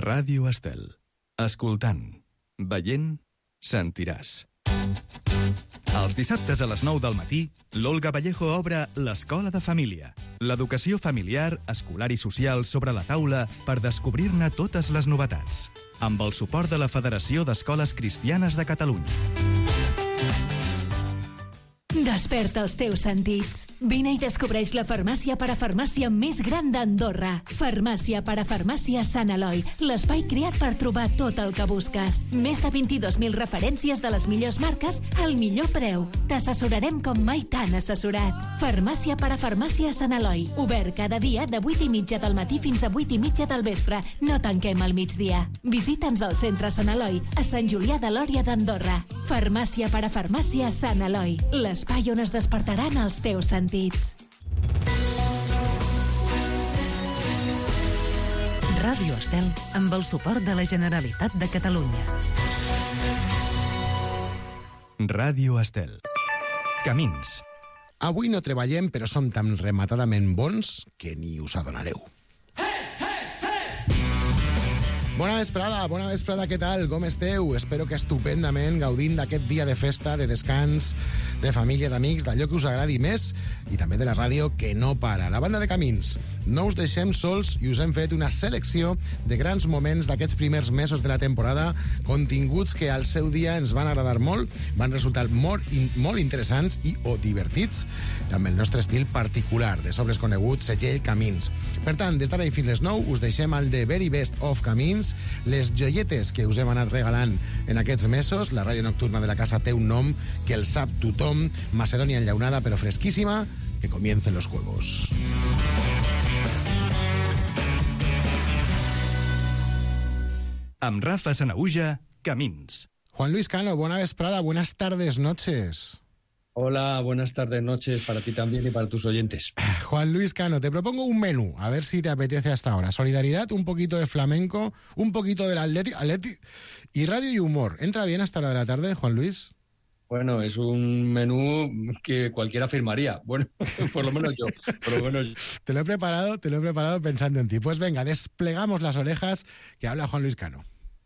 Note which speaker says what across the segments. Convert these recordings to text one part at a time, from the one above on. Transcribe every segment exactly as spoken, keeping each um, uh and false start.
Speaker 1: Ràdio Estel. Escoltant, veient, sentiràs. Els dissabtes a les nou del matí, l'Olga Vallejo obre l'Escola de Família. L'educació familiar, escolar i social sobre la taula per descobrir-ne totes les novetats. Amb el suport de la Federació d'Escoles Cristianes de Catalunya.
Speaker 2: Desperta els teus sentits. Vine i descobreix la farmàcia parafarmàcia més gran d'Andorra. Farmàcia parafarmàcia Sant Eloi, l'espai creat per trobar tot el que busques. Més de vint-i-dos mil referències de les millors marques al millor preu. T'assessorarem com mai t'han assessorat. Farmàcia parafarmàcia Sant Eloi. Obert cada dia de vuit i mitja del matí fins a vuit i mitja del vespre. No tanquem al migdia. Visita'ns al centre Sant Eloi, a Sant Julià de Lòria d'Andorra. Farmàcia parafarmàcia Sant Eloi. L'espai on es despertaran els teus sentits.
Speaker 3: Ràdio Estel, amb el suport de la Generalitat de Catalunya.
Speaker 1: Ràdio Estel. Camins.
Speaker 4: Avui no treballem, però som tan rematadament bons que ni us adonareu. Bona vesprada, bona vesprada, què tal? Com esteu? Espero que estupendament, gaudint d'aquest dia de festa, de descans, de família, d'amics, d'allò que us agradi més i també de la ràdio que no para. La banda de Camins, no us deixem sols i us hem fet una selecció de grans moments d'aquests primers mesos de la temporada, continguts que al seu dia ens van agradar molt, van resultar molt, molt interessants i o divertits, amb el nostre estil particular, de sobres coneguts, segell Camins. Per tant, des d'ara i fins les nou us deixem el The Very Best of Camins, les joietes que us hem anat regalant en aquests mesos. La ràdio nocturna de la casa té un nom que el sap tothom, Macedònia enllaunada però fresquíssima. Que comiencen los juegos.
Speaker 1: Amb Rafa Sanahuja, Camins.
Speaker 4: Juan Luis Cano, buena vesprada, buenas tardes, noches.
Speaker 5: Hola, buenas tardes, noches para ti también y para tus oyentes.
Speaker 4: Juan Luis Cano, te propongo un menú, a ver si te apetece hasta ahora. Solidaridad, un poquito de flamenco, un poquito del Atlético, Atlético y radio y humor. ¿Entra bien hasta la hora de la tarde, Juan Luis?
Speaker 5: Bueno, es un menú que cualquiera firmaría. Bueno, por lo menos yo. Por lo menos yo.
Speaker 4: Te lo he preparado, te lo he preparado pensando en ti. Pues venga, desplegamos las orejas, que habla Juan Luis Cano.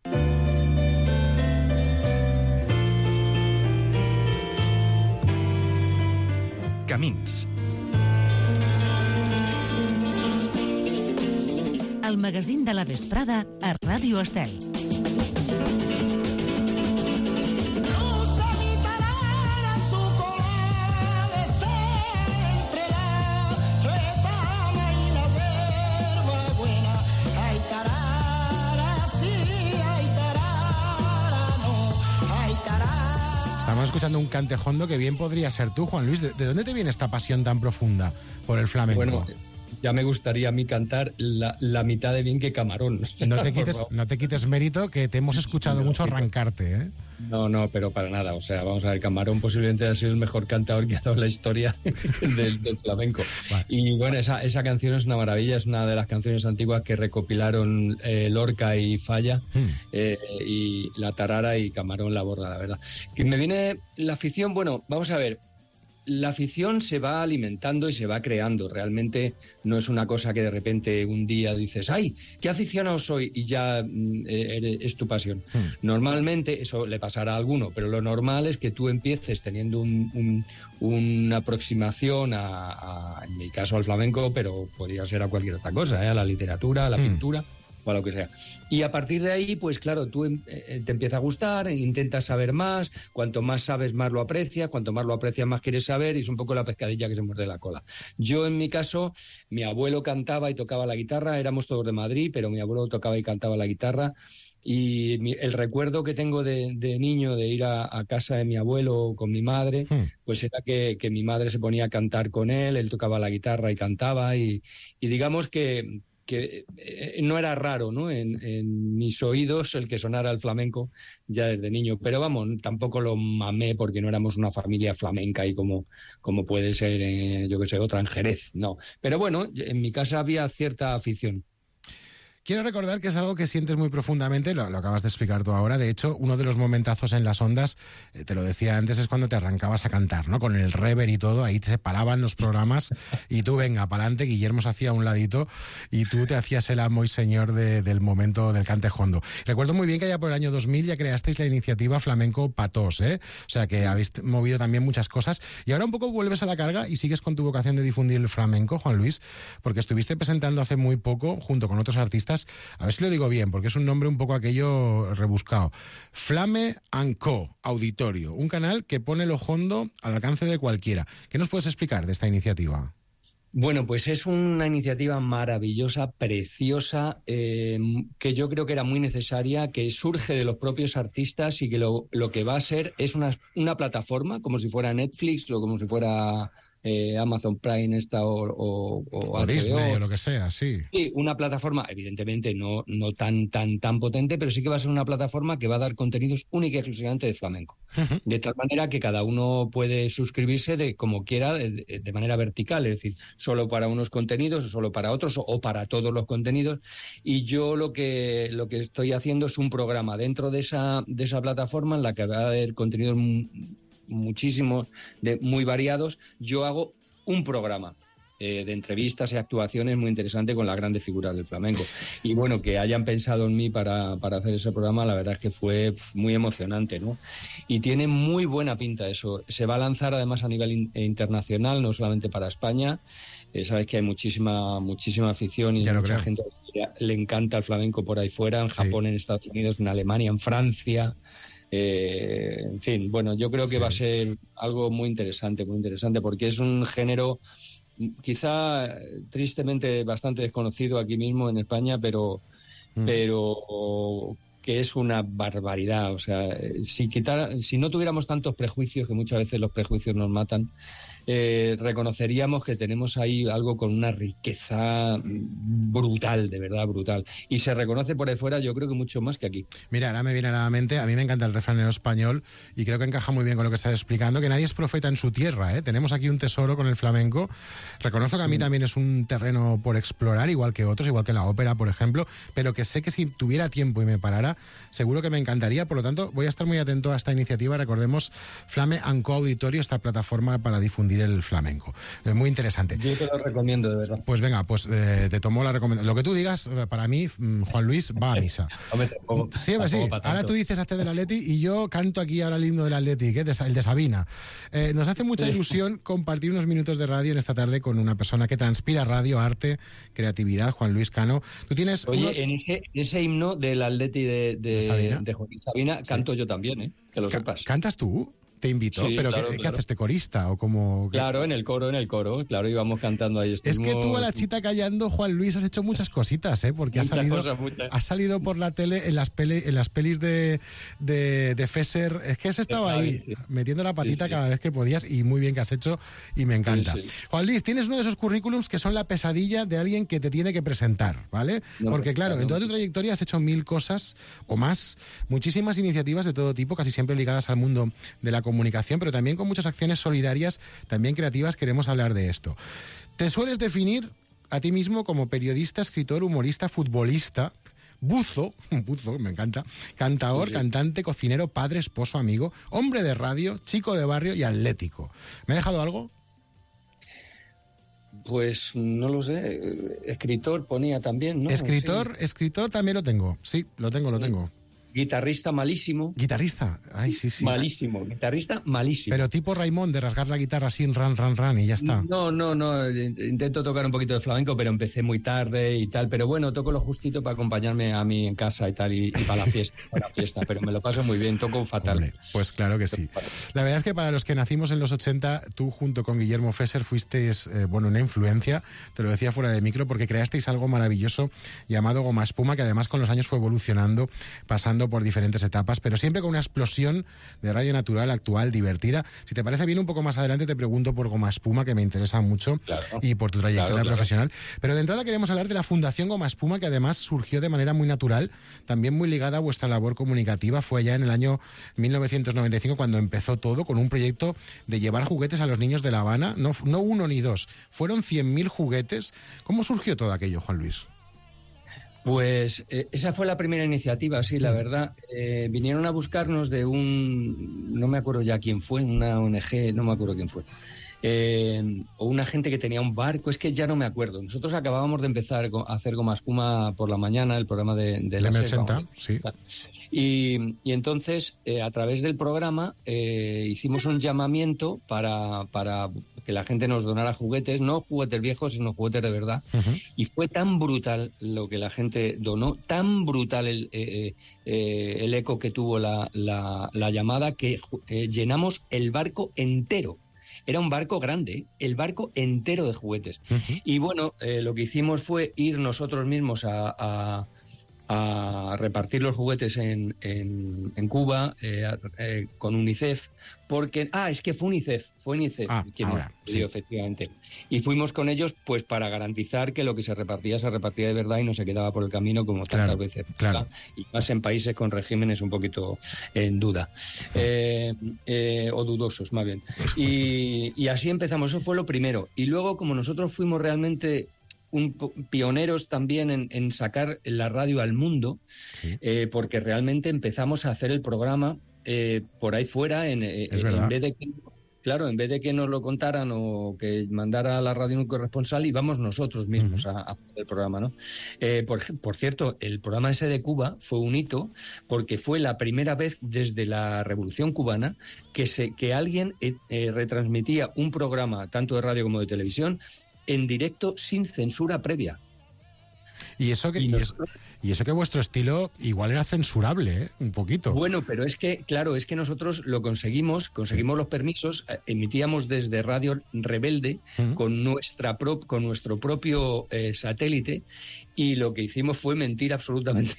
Speaker 1: Camins.
Speaker 3: El magazín de la vesprada a Ràdio Estel.
Speaker 4: Estamos escuchando un cantejondo que bien podría ser tú, Juan Luis. ¿De, de dónde te viene esta pasión tan profunda por el flamenco?
Speaker 5: Bueno, ya me gustaría a mí cantar la, la mitad de bien que Camarón.
Speaker 4: No te quites, no te quites mérito, que te hemos escuchado no, mucho arrancarte, ¿eh?
Speaker 5: No, no, pero para nada. O sea, vamos a ver, Camarón posiblemente ha sido el mejor cantador que ha dado la historia del, del flamenco. Vale. Y bueno, esa, esa canción es una maravilla, es una de las canciones antiguas que recopilaron eh, Lorca y Falla, mm. eh, y La Tarara y Camarón La Borda, la verdad. Y me viene la afición, bueno, vamos a ver. La afición se va alimentando y se va creando. Realmente no es una cosa que de repente un día dices, ¡ay, qué aficionado soy! Y ya eh, es tu pasión. Hmm. Normalmente eso le pasará a alguno, pero lo normal es que tú empieces teniendo un, un, una aproximación a, a, en mi caso, al flamenco, pero podría ser a cualquier otra cosa, ¿eh? A la literatura, a la hmm. pintura o a lo que sea. Y a partir de ahí, pues claro, tú eh, te empieza a gustar, intentas saber más, cuanto más sabes, más lo aprecias, cuanto más lo aprecias, más quieres saber, y es un poco la pescadilla que se muerde la cola. Yo, en mi caso, mi abuelo cantaba y tocaba la guitarra, éramos todos de Madrid, pero mi abuelo tocaba y cantaba la guitarra, y mi, el recuerdo que tengo de, de niño de ir a, a casa de mi abuelo con mi madre, hmm. pues era que, que mi madre se ponía a cantar con él, él tocaba la guitarra y cantaba, y, y digamos que que eh, no era raro, ¿no? En, en mis oídos el que sonara el flamenco ya desde niño, pero vamos, tampoco lo mamé porque no éramos una familia flamenca y como, como puede ser, eh, yo que sé, otra en Jerez, no. Pero bueno, en mi casa había cierta afición.
Speaker 4: Quiero recordar que es algo que sientes muy profundamente, lo, lo acabas de explicar tú ahora. De hecho, uno de los momentazos en las ondas, eh, te lo decía antes, es cuando te arrancabas a cantar, ¿no? Con el rever y todo, ahí te separaban los programas y tú, venga, pa'lante, Guillermo se hacía a un ladito y tú te hacías el amo y señor de, del momento del cante jondo. Recuerdo muy bien que ya por el año dos mil ya creasteis la iniciativa Flamenco Patós, ¿eh? O sea que habéis movido también muchas cosas y ahora un poco vuelves a la carga y sigues con tu vocación de difundir el flamenco, Juan Luis, porque estuviste presentando hace muy poco, junto con otros artistas, a ver si lo digo bien, porque es un nombre un poco aquello rebuscado. Flame and Co, Auditorio, un canal que pone lo hondo al alcance de cualquiera. ¿Qué nos puedes explicar de esta iniciativa?
Speaker 5: Bueno, pues es una iniciativa maravillosa, preciosa, eh, que yo creo que era muy necesaria, que surge de los propios artistas y que lo, lo que va a ser es una, una plataforma, como si fuera Netflix o como si fuera eh, Amazon Prime esta o, o, o,
Speaker 4: o Disney o lo que sea, sí.
Speaker 5: Sí, una plataforma, evidentemente no, no tan, tan, tan potente, pero sí que va a ser una plataforma que va a dar contenidos única y exclusivamente de flamenco. Uh-huh. De tal manera que cada uno puede suscribirse de como quiera, de, de manera vertical, es decir, solo para unos contenidos o solo para otros o, o para todos los contenidos. Y yo lo que, lo que estoy haciendo es un programa dentro de esa, de esa plataforma en la que va a haber contenidos muchísimos, de, muy variados. Yo hago un programa eh, de entrevistas y actuaciones muy interesante con las grandes figuras del flamenco. Y bueno, que hayan pensado en mí para, para hacer ese programa, la verdad es que fue muy emocionante, ¿no? Y tiene muy buena pinta eso. Se va a lanzar además a nivel in- internacional, no solamente para España. Eh, sabes que hay muchísima muchísima afición y mucha creo. gente le encanta el flamenco por ahí fuera, en Japón, sí. en Estados Unidos, en Alemania, en Francia. Eh, en fin, bueno, yo creo que sí. va a ser algo muy interesante, muy interesante, porque es un género quizá tristemente bastante desconocido aquí mismo en España, pero, mm. pero que es una barbaridad. O sea, si quitara, si no tuviéramos tantos prejuicios, que muchas veces los prejuicios nos matan, eh, reconoceríamos que tenemos ahí algo con una riqueza brutal, de verdad brutal. Y se reconoce por ahí fuera, yo creo que mucho más que aquí.
Speaker 4: Mira, ahora me viene a la mente, a mí me encanta el refranero español y creo que encaja muy bien con lo que estás explicando, que nadie es profeta en su tierra, ¿eh? Tenemos aquí un tesoro con el flamenco. Reconozco que a mí también es un terreno por explorar, igual que otros, igual que la ópera, por ejemplo, pero que sé que si tuviera tiempo y me parara, seguro que me encantaría. Por lo tanto, voy a estar muy atento a esta iniciativa. Recordemos, Flame and Co Auditorio, esta plataforma para difundir el flamenco. Eh, muy interesante.
Speaker 5: Yo te lo recomiendo, de verdad.
Speaker 4: Pues venga, pues eh, te tomo la recomendación. Lo que tú digas, para mí, Juan Luis, va a misa.
Speaker 5: Hombre, tampoco,
Speaker 4: sí, sí. Ahora tú dices hazte del Atleti y yo canto aquí ahora el himno del Atleti, que es el de Sabina. Eh, nos hace mucha ilusión compartir unos minutos de radio en esta tarde con una persona que transpira radio, arte, creatividad, Juan Luis Cano. Tú tienes...
Speaker 5: Oye,
Speaker 4: unos...
Speaker 5: en ese, ese himno del Atleti de, de, de Sabina, de Joaquín Sabina sí. canto yo también, ¿eh? Que lo sepas.
Speaker 4: ¿Cantas tú? Te invitó, sí, pero claro, ¿qué, claro. ¿qué haces? ¿Te corista o como?
Speaker 5: Claro, en el coro, en el coro, claro, íbamos cantando ahí. Estuvimos...
Speaker 4: Es que tú a la chita callando, Juan Luis, has hecho muchas cositas, ¿eh? Porque has salido, cosas, has salido por la tele en las, pele, en las pelis de, de, de Fesser. Es que has estado ahí sí. metiendo la patita sí, sí. cada vez que podías y muy bien que has hecho y me encanta. Sí, sí. Juan Luis, tienes uno de esos currículums que son la pesadilla de alguien que te tiene que presentar, ¿vale? No, Porque claro, no, en toda tu trayectoria has hecho mil cosas o más, muchísimas iniciativas de todo tipo, casi siempre ligadas al mundo de la comunicación, pero también con muchas acciones solidarias, también creativas. Queremos hablar de esto. Te sueles definir a ti mismo como periodista, escritor, humorista, futbolista, buzo, buzo, me encanta, cantador, sí, sí. cantante, cocinero, padre, esposo, amigo, hombre de radio, chico de barrio y atlético. ¿Me he dejado algo?
Speaker 5: Pues no lo sé. Escritor ponía también, ¿no?
Speaker 4: Escritor, sí. escritor también lo tengo. Sí, lo tengo, lo tengo.
Speaker 5: Guitarrista malísimo.
Speaker 4: Guitarrista, ay, sí, sí.
Speaker 5: Malísimo, guitarrista malísimo.
Speaker 4: Pero tipo Raimón, de rasgar la guitarra así, ran, ran, ran, y ya está.
Speaker 5: No, no, no, intento tocar un poquito de flamenco, pero empecé muy tarde y tal. Pero bueno, toco lo justito para acompañarme a mí en casa y tal, y, y para la fiesta, para la fiesta. Pero me lo paso muy bien, toco fatal.
Speaker 4: Hombre, pues claro que sí. La verdad es que para los que nacimos en los ochenta, tú junto con Guillermo Fesser fuisteis, eh, bueno, una influencia, te lo decía fuera de micro, porque creasteis algo maravilloso llamado Goma Espuma, que además con los años fue evolucionando, pasando por diferentes etapas, pero siempre con una explosión de radio natural, actual, divertida. Si te parece bien, un poco más adelante te pregunto por Goma Espuma, que me interesa mucho, claro, y por tu trayectoria claro, claro. profesional. Pero de entrada queremos hablar de la Fundación Goma Espuma, que además surgió de manera muy natural, también muy ligada a vuestra labor comunicativa. Fue allá en el año mil novecientos noventa y cinco cuando empezó todo, con un proyecto de llevar juguetes a los niños de La Habana, no, no uno ni dos, fueron cien mil juguetes. ¿Cómo surgió todo aquello, Juan Luis?
Speaker 5: Pues eh, esa fue la primera iniciativa, sí, la verdad. Eh, vinieron a buscarnos de un, no me acuerdo ya quién fue, una O N Ge, no me acuerdo quién fue, eh, o una gente que tenía un barco, es que ya no me acuerdo. Nosotros acabábamos de empezar a hacer Goma Espuma por la mañana, el programa de, de la
Speaker 4: M ochenta, sí.
Speaker 5: Y, y entonces, eh, a través del programa, eh, hicimos un llamamiento para, para que la gente nos donara juguetes, no juguetes viejos, sino juguetes de verdad. Uh-huh. Y fue tan brutal lo que la gente donó, tan brutal el, eh, eh, el eco que tuvo la, la, la llamada, que eh, llenamos el barco entero. Era un barco grande, el barco entero de juguetes. Uh-huh. Y bueno, eh, lo que hicimos fue ir nosotros mismos a... a a repartir los juguetes en, en, en Cuba eh, eh, con UNICEF, porque... Ah, es que fue UNICEF, fue UNICEF
Speaker 4: ah,
Speaker 5: quien
Speaker 4: ahora,
Speaker 5: nos pidió, sí. Efectivamente. Y fuimos con ellos pues para garantizar que lo que se repartía se repartía de verdad y no se quedaba por el camino como tantas
Speaker 4: claro,
Speaker 5: veces.
Speaker 4: Claro.
Speaker 5: Y más en países con regímenes un poquito en duda, eh, eh, o dudosos más bien. Y, y así empezamos, eso fue lo primero. Y luego, como nosotros fuimos realmente... Un, pioneros también en, en sacar la radio al mundo, sí. eh, porque realmente empezamos a hacer el programa eh, por ahí fuera, en, eh, en vez de que, claro, en vez de que nos lo contaran o que mandara a la radio un corresponsal, íbamos nosotros mismos uh-huh. a, a hacer el programa, ¿no? Eh, por, por cierto, el programa ese de Cuba fue un hito porque fue la primera vez desde la Revolución Cubana que, se, que alguien eh, eh, retransmitía un programa, tanto de radio como de televisión, en directo sin censura previa.
Speaker 4: Y eso que y, y, eso, y eso que vuestro estilo igual era censurable, ¿eh? Un poquito.
Speaker 5: Bueno, pero es que, claro, es que nosotros lo conseguimos, conseguimos sí. los permisos, emitíamos desde Radio Rebelde uh-huh. con nuestra pro, con nuestro propio eh, satélite, y lo que hicimos fue mentir absolutamente.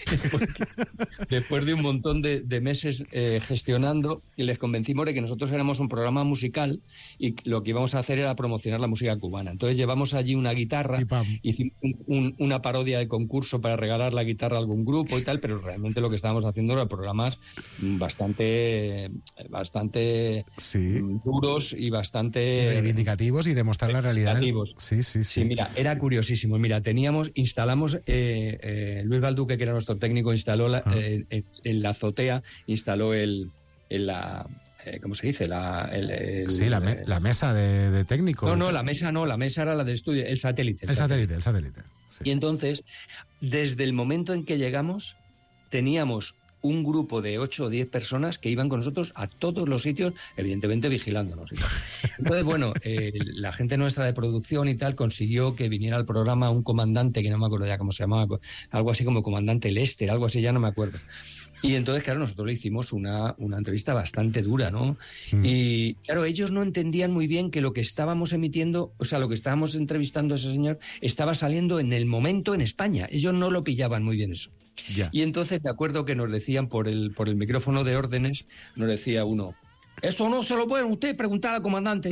Speaker 5: Después de un montón de, de meses eh, gestionando, y les convencimos de que nosotros éramos un programa musical y lo que íbamos a hacer era promocionar la música cubana. Entonces llevamos allí una guitarra, hicimos un, un, una parodia de concurso para regalar la guitarra a algún grupo y tal, pero realmente lo que estábamos haciendo eran programas bastante, bastante
Speaker 4: sí.
Speaker 5: duros y bastante...
Speaker 4: Y reivindicativos y demostrar la realidad.
Speaker 5: Sí, sí, sí. Sí, mira, era curiosísimo. Mira, teníamos, instalamos Eh, eh, Luis Balduque, que era nuestro técnico, instaló la, ah. eh, en, en la azotea, instaló el, el la, eh, ¿cómo se dice? La, el, el,
Speaker 4: sí, la, me, la mesa de, de técnico.
Speaker 5: No, no, la mesa no, la mesa era la de estudio, el satélite.
Speaker 4: El, el satélite, satélite, el satélite.
Speaker 5: Sí. Y entonces, desde el momento en que llegamos, teníamos un grupo de ocho o diez personas que iban con nosotros a todos los sitios, evidentemente vigilándonos y tal. Entonces, bueno, eh, la gente nuestra de producción y tal consiguió que viniera al programa un comandante, que no me acuerdo ya cómo se llamaba, algo así como comandante Lester, algo así, ya no me acuerdo. Y entonces, claro, nosotros le hicimos una, una entrevista bastante dura, ¿no? Mm. Y, claro, ellos no entendían muy bien que lo que estábamos emitiendo, o sea, lo que estábamos entrevistando a ese señor, estaba saliendo en el momento en España. Ellos no lo pillaban muy bien eso. Ya. Y entonces me acuerdo que nos decían por el, por el micrófono de órdenes, nos decía uno... Eso no se lo pueden usted preguntar al comandante.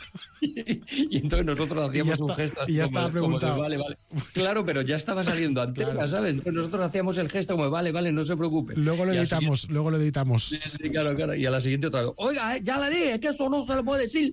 Speaker 5: Y entonces nosotros hacíamos
Speaker 4: está,
Speaker 5: un gesto
Speaker 4: y ya como, estaba preguntado.
Speaker 5: Como de, vale, vale. Claro, pero ya estaba saliendo antena, claro. ¿sabes? Entonces nosotros hacíamos el gesto como vale, vale, no se preocupe.
Speaker 4: Luego lo
Speaker 5: y
Speaker 4: editamos,
Speaker 5: siguiente,
Speaker 4: luego lo editamos.
Speaker 5: Sí, sí, claro, claro. Y a la siguiente otra vez, oiga, ya le dije que eso no se lo puede decir.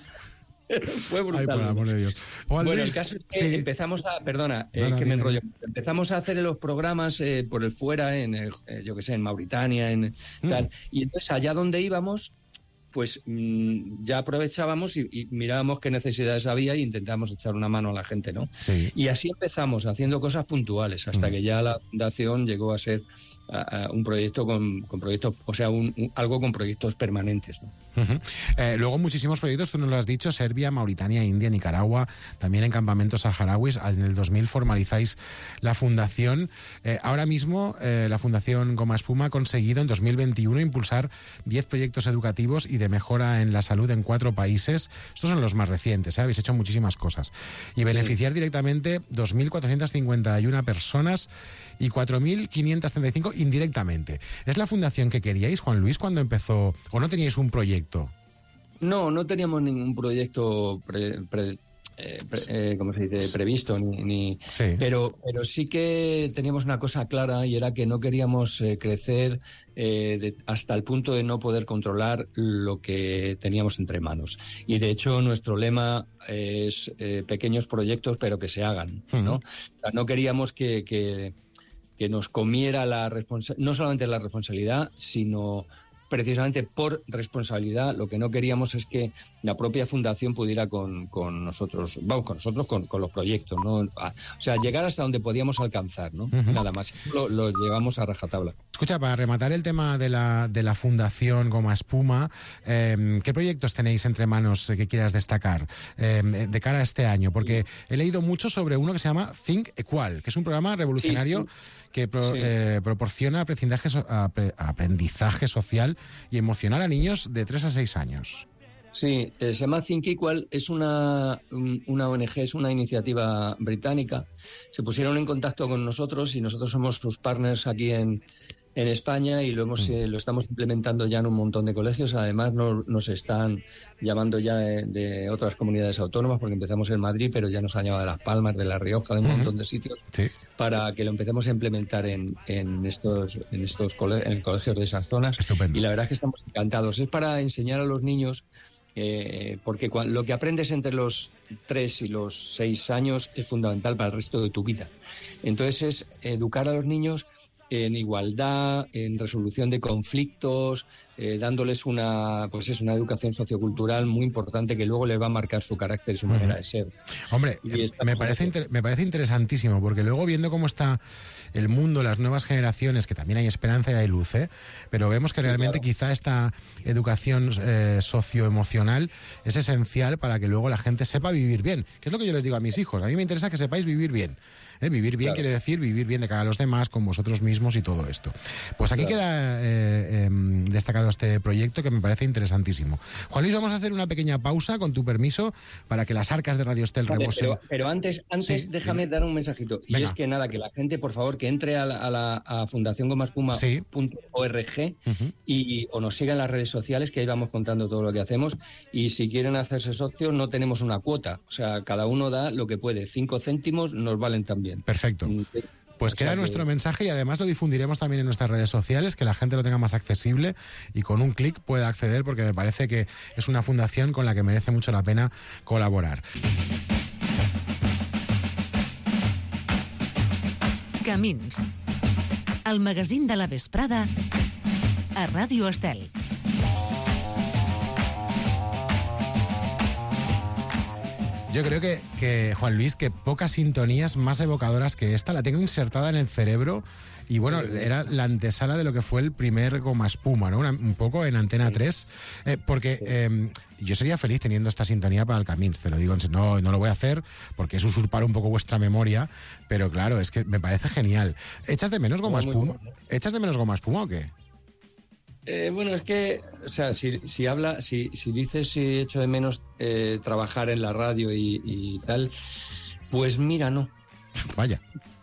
Speaker 5: Fue brutal.
Speaker 4: Ay, por el amor de Dios.
Speaker 5: Juan bueno, Luis, el caso es que sí. empezamos a... Perdona, eh, no, no, que me enrollo. Empezamos a hacer los programas eh, por el fuera, en el, eh, yo qué sé, en Mauritania, en mm. tal. Y entonces allá donde íbamos... pues mmm, ya aprovechábamos y, y mirábamos qué necesidades había e intentábamos echar una mano a la gente, ¿no?
Speaker 4: Sí.
Speaker 5: Y así empezamos, haciendo cosas puntuales, hasta mm. que ya la fundación llegó a ser a, a un proyecto con, con proyectos, o sea, un, un, algo con proyectos permanentes, ¿no?
Speaker 4: Uh-huh. Eh, luego muchísimos proyectos, tú nos lo has dicho, Serbia, Mauritania, India, Nicaragua, también en campamentos saharauis. En el dos mil formalizáis la fundación. Eh, ahora mismo eh, la Fundación Goma Espuma ha conseguido en dos mil veintiuno impulsar diez proyectos educativos y de mejora en la salud en cuatro países. Estos son los más recientes, ¿eh? Habéis hecho muchísimas cosas. Y beneficiar sí. directamente dos mil cuatrocientas cincuenta y una personas y cuatro mil quinientas treinta y cinco indirectamente. ¿Es la fundación que queríais, Juan Luis, cuando empezó? ¿O no teníais un proyecto?
Speaker 5: No, no teníamos ningún proyecto pre, pre, eh, pre, eh, ¿cómo se dice? previsto, ni, ni
Speaker 4: sí.
Speaker 5: pero, pero sí que teníamos una cosa clara, y era que no queríamos eh, crecer eh, de, hasta el punto de no poder controlar lo que teníamos entre manos. Y de hecho nuestro lema es eh, pequeños proyectos pero que se hagan, ¿no? Uh-huh. O sea, no queríamos que... que que nos comiera la responsa- no solamente la responsabilidad, sino precisamente por responsabilidad. Lo que no queríamos es que la propia fundación pudiera con, con nosotros, vamos, con nosotros, con, con los proyectos, ¿no? A, o sea, llegar hasta donde podíamos alcanzar, ¿no? Uh-huh. Nada más. Lo, lo llevamos a rajatabla.
Speaker 4: Escucha, para rematar el tema de la, de la fundación Goma Espuma, eh, ¿qué proyectos tenéis entre manos que quieras destacar eh, de cara a este año? Porque he leído mucho sobre uno que se llama Think Equal, que es un programa revolucionario sí, sí. que pro, sí. eh, proporciona aprendizaje, so, aprendizaje social y emocional a niños de tres a seis años.
Speaker 5: Sí, eh, se llama Think Equal, es una, una O N G, es una iniciativa británica. Se pusieron en contacto con nosotros y nosotros somos sus partners aquí en, en España y lo, hemos, eh, lo estamos implementando ya en un montón de colegios. Además no, nos están llamando ya de, de otras comunidades autónomas, porque empezamos en Madrid, pero ya nos han llamado de Las Palmas, de La Rioja, de un uh-huh. montón de sitios, sí. para que lo empecemos a implementar en, en estos, en estos cole- en colegios de esas zonas.
Speaker 4: Estupendo.
Speaker 5: Y la verdad es que estamos encantados. Es para enseñar a los niños, eh, porque cuando, lo que aprendes entre los tres y los seis años es fundamental para el resto de tu vida. Entonces es educar a los niños en igualdad, en resolución de conflictos, eh, dándoles una, pues es una educación sociocultural muy importante que luego les va a marcar su carácter y su manera de ser.
Speaker 4: Hombre, me parece, inter- me parece interesantísimo, porque luego viendo cómo está el mundo, las nuevas generaciones, que también hay esperanza y hay luz, ¿eh? Pero vemos que sí, realmente claro. quizá esta educación eh, socioemocional es esencial para que luego la gente sepa vivir bien, que es lo que yo les digo a mis hijos. A mí me interesa que sepáis vivir bien. ¿Eh? Vivir bien claro. quiere decir vivir bien de cara a los demás, con vosotros mismos y todo esto. Pues aquí claro. queda eh, eh, destacado este proyecto que me parece interesantísimo. Juan Luis, vamos a hacer una pequeña pausa, con tu permiso, para que las arcas de Radio Estel
Speaker 5: vale,
Speaker 4: rebosen.
Speaker 5: Pero, pero antes, antes sí, déjame sí. dar un mensajito. Y Venga. es que nada, que la gente, por favor, que entre a la, a la a fundación goma espuma punto org sí. uh-huh. y o nos siga en las redes sociales, que ahí vamos contando todo lo que hacemos. Y si quieren hacerse socios, no tenemos una cuota. O sea, cada uno da lo que puede. Cinco céntimos nos valen también.
Speaker 4: Perfecto. Pues queda nuestro mensaje y además lo difundiremos también en nuestras redes sociales, que la gente lo tenga más accesible y con un clic pueda acceder, porque me parece que es una fundación con la que merece mucho la pena colaborar.
Speaker 3: Camins, el magazín de la vesprada a Ràdio Estel.
Speaker 4: Yo creo que, que, Juan Luis, que pocas sintonías más evocadoras que esta la tengo insertada en el cerebro y bueno, era la antesala de lo que fue el primer Goma Espuma, ¿no? Una, un poco en Antena tres, eh, porque eh, yo sería feliz teniendo esta sintonía para el Camins, te lo digo, no, no lo voy a hacer porque es usurpar un poco vuestra memoria, pero claro, es que me parece genial. ¿Echas de menos Goma Espuma? ¿Echas de menos Goma Espuma o qué?
Speaker 5: Eh, bueno, es que, o sea, si, si habla, si, si dices si echo de menos eh, trabajar en la radio y, y tal, pues mira, no.
Speaker 4: Vaya.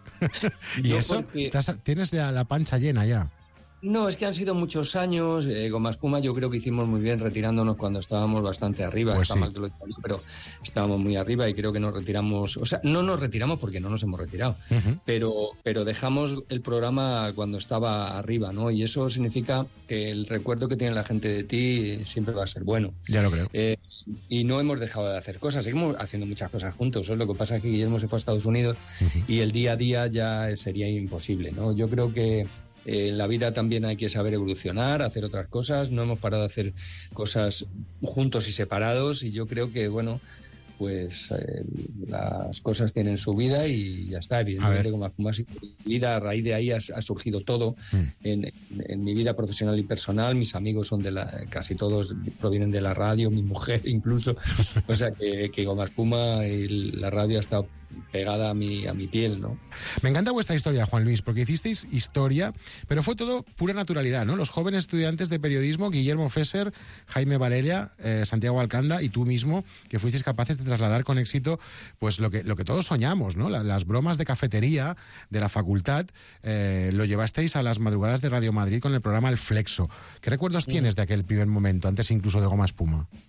Speaker 4: ¿Y no eso? Porque... ¿Tienes ya la pancha llena ya?
Speaker 5: No, es que han sido muchos años. Eh, Goma Espuma yo creo que hicimos muy bien retirándonos cuando estábamos bastante arriba.
Speaker 4: Pues
Speaker 5: Está
Speaker 4: sí.
Speaker 5: mal que lo diga yo, pero estábamos muy arriba y creo que nos retiramos. O sea, no nos retiramos porque no nos hemos retirado, uh-huh. pero, pero dejamos el programa cuando estaba arriba, ¿no? Y eso significa que el recuerdo que tiene la gente de ti siempre va a ser bueno.
Speaker 4: Ya lo creo.
Speaker 5: Eh, y no hemos dejado de hacer cosas, seguimos haciendo muchas cosas juntos. Lo que pasa es que Guillermo se fue a Estados Unidos uh-huh. y el día a día ya sería imposible, ¿no? Yo creo que en la vida también hay que saber evolucionar, hacer otras cosas. No hemos parado de hacer cosas juntos y separados y yo creo que, bueno, pues eh, las cosas tienen su vida y ya está. Evidentemente, como más vida, a raíz de ahí ha, ha surgido todo mm. en, en mi vida profesional y personal. Mis amigos son de la, casi todos provienen de la radio, mi mujer incluso. O sea que, que Goma Espuma y la radio ha estado pegada a mi, a mi piel, ¿no?
Speaker 4: Me encanta vuestra historia, Juan Luis, porque hicisteis historia, pero fue todo pura naturalidad, ¿no? Los jóvenes estudiantes de periodismo, Guillermo Fesser, Jaime Varela, eh, Santiago Alcanda y tú mismo, que fuisteis capaces de trasladar con éxito pues lo que, lo que todos soñamos, ¿no? La, las bromas de cafetería de la facultad, eh, lo llevasteis a las madrugadas de Radio Madrid con el programa El Flexo. ¿Qué recuerdos mm. tienes de aquel primer momento, antes incluso de Goma Espuma?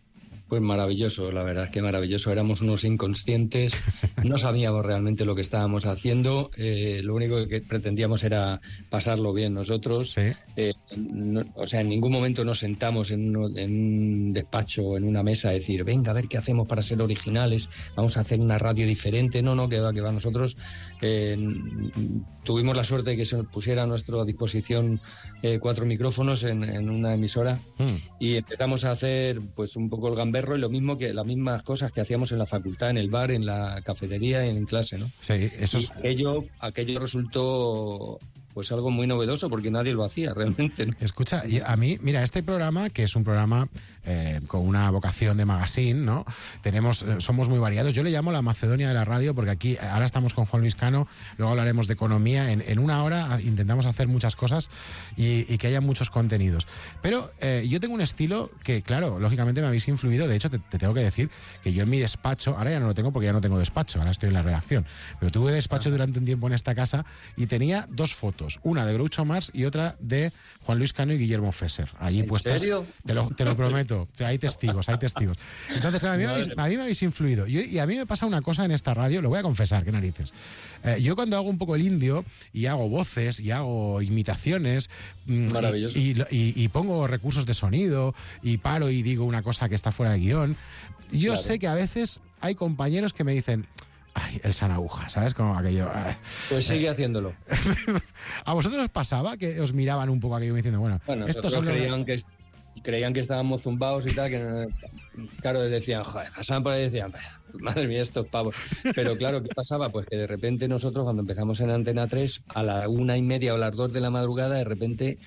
Speaker 5: Pues maravilloso, la verdad es que maravilloso. Éramos unos inconscientes, no sabíamos realmente lo que estábamos haciendo, eh, lo único que pretendíamos era pasarlo bien nosotros.
Speaker 4: Sí.
Speaker 5: Eh, no, o sea, en ningún momento nos sentamos en, uno, en un despacho, en una mesa, a decir, venga, a ver qué hacemos para ser originales, vamos a hacer una radio diferente. No, no, que va, que va. Nosotros eh, tuvimos la suerte de que se nos pusiera a nuestra disposición eh, cuatro micrófonos en, en una emisora mm. y empezamos a hacer pues un poco el gamberro y lo mismo que las mismas cosas que hacíamos en la facultad, en el bar, en la cafetería y en clase, ¿no?
Speaker 4: Sí, eso es...
Speaker 5: aquello, aquello resultó pues algo muy novedoso porque nadie lo hacía realmente, ¿no?
Speaker 4: Escucha, a mí, mira, este programa, que es un programa eh, con una vocación de magazine, ¿no? Tenemos, somos muy variados. Yo le llamo la Macedonia de la radio porque aquí, ahora estamos con Juan Luis Cano, luego hablaremos de economía. En, en una hora intentamos hacer muchas cosas y, y que haya muchos contenidos. Pero eh, yo tengo un estilo que, claro, lógicamente me habéis influido. De hecho, te, te tengo que decir que yo en mi despacho, ahora ya no lo tengo porque ya no tengo despacho, ahora estoy en la redacción, pero tuve despacho durante un tiempo en esta casa y tenía dos fotos. Una de Groucho Marx y otra de Juan Luis Cano y Guillermo Fesser. Allí
Speaker 5: ¿En
Speaker 4: puestas.
Speaker 5: serio?
Speaker 4: Te lo, te lo prometo. Hay testigos, hay testigos. Entonces, a mí, me habéis, a mí me habéis influido. Y, y a mí me pasa una cosa en esta radio, lo voy a confesar, qué narices. Eh, yo cuando hago un poco el indio y hago voces y hago imitaciones
Speaker 5: Maravilloso.
Speaker 4: Y, y, y pongo recursos de sonido y paro y digo una cosa que está fuera de guión, yo claro. sé que a veces hay compañeros que me dicen... Ay, el sanaguja, ¿sabes? Como aquello... Ay.
Speaker 5: Pues sigue eh. haciéndolo.
Speaker 4: ¿A vosotros os pasaba que os miraban un poco aquello diciendo, bueno,
Speaker 5: bueno
Speaker 4: estos son
Speaker 5: creían,
Speaker 4: los...
Speaker 5: que, creían que estábamos zumbados y tal, que claro, decían, joder, pasaban por ahí y decían, madre mía, estos pavos. Pero claro, ¿qué pasaba? Pues que de repente nosotros, cuando empezamos en Antena tres, a la una y media o las dos de la madrugada, de repente...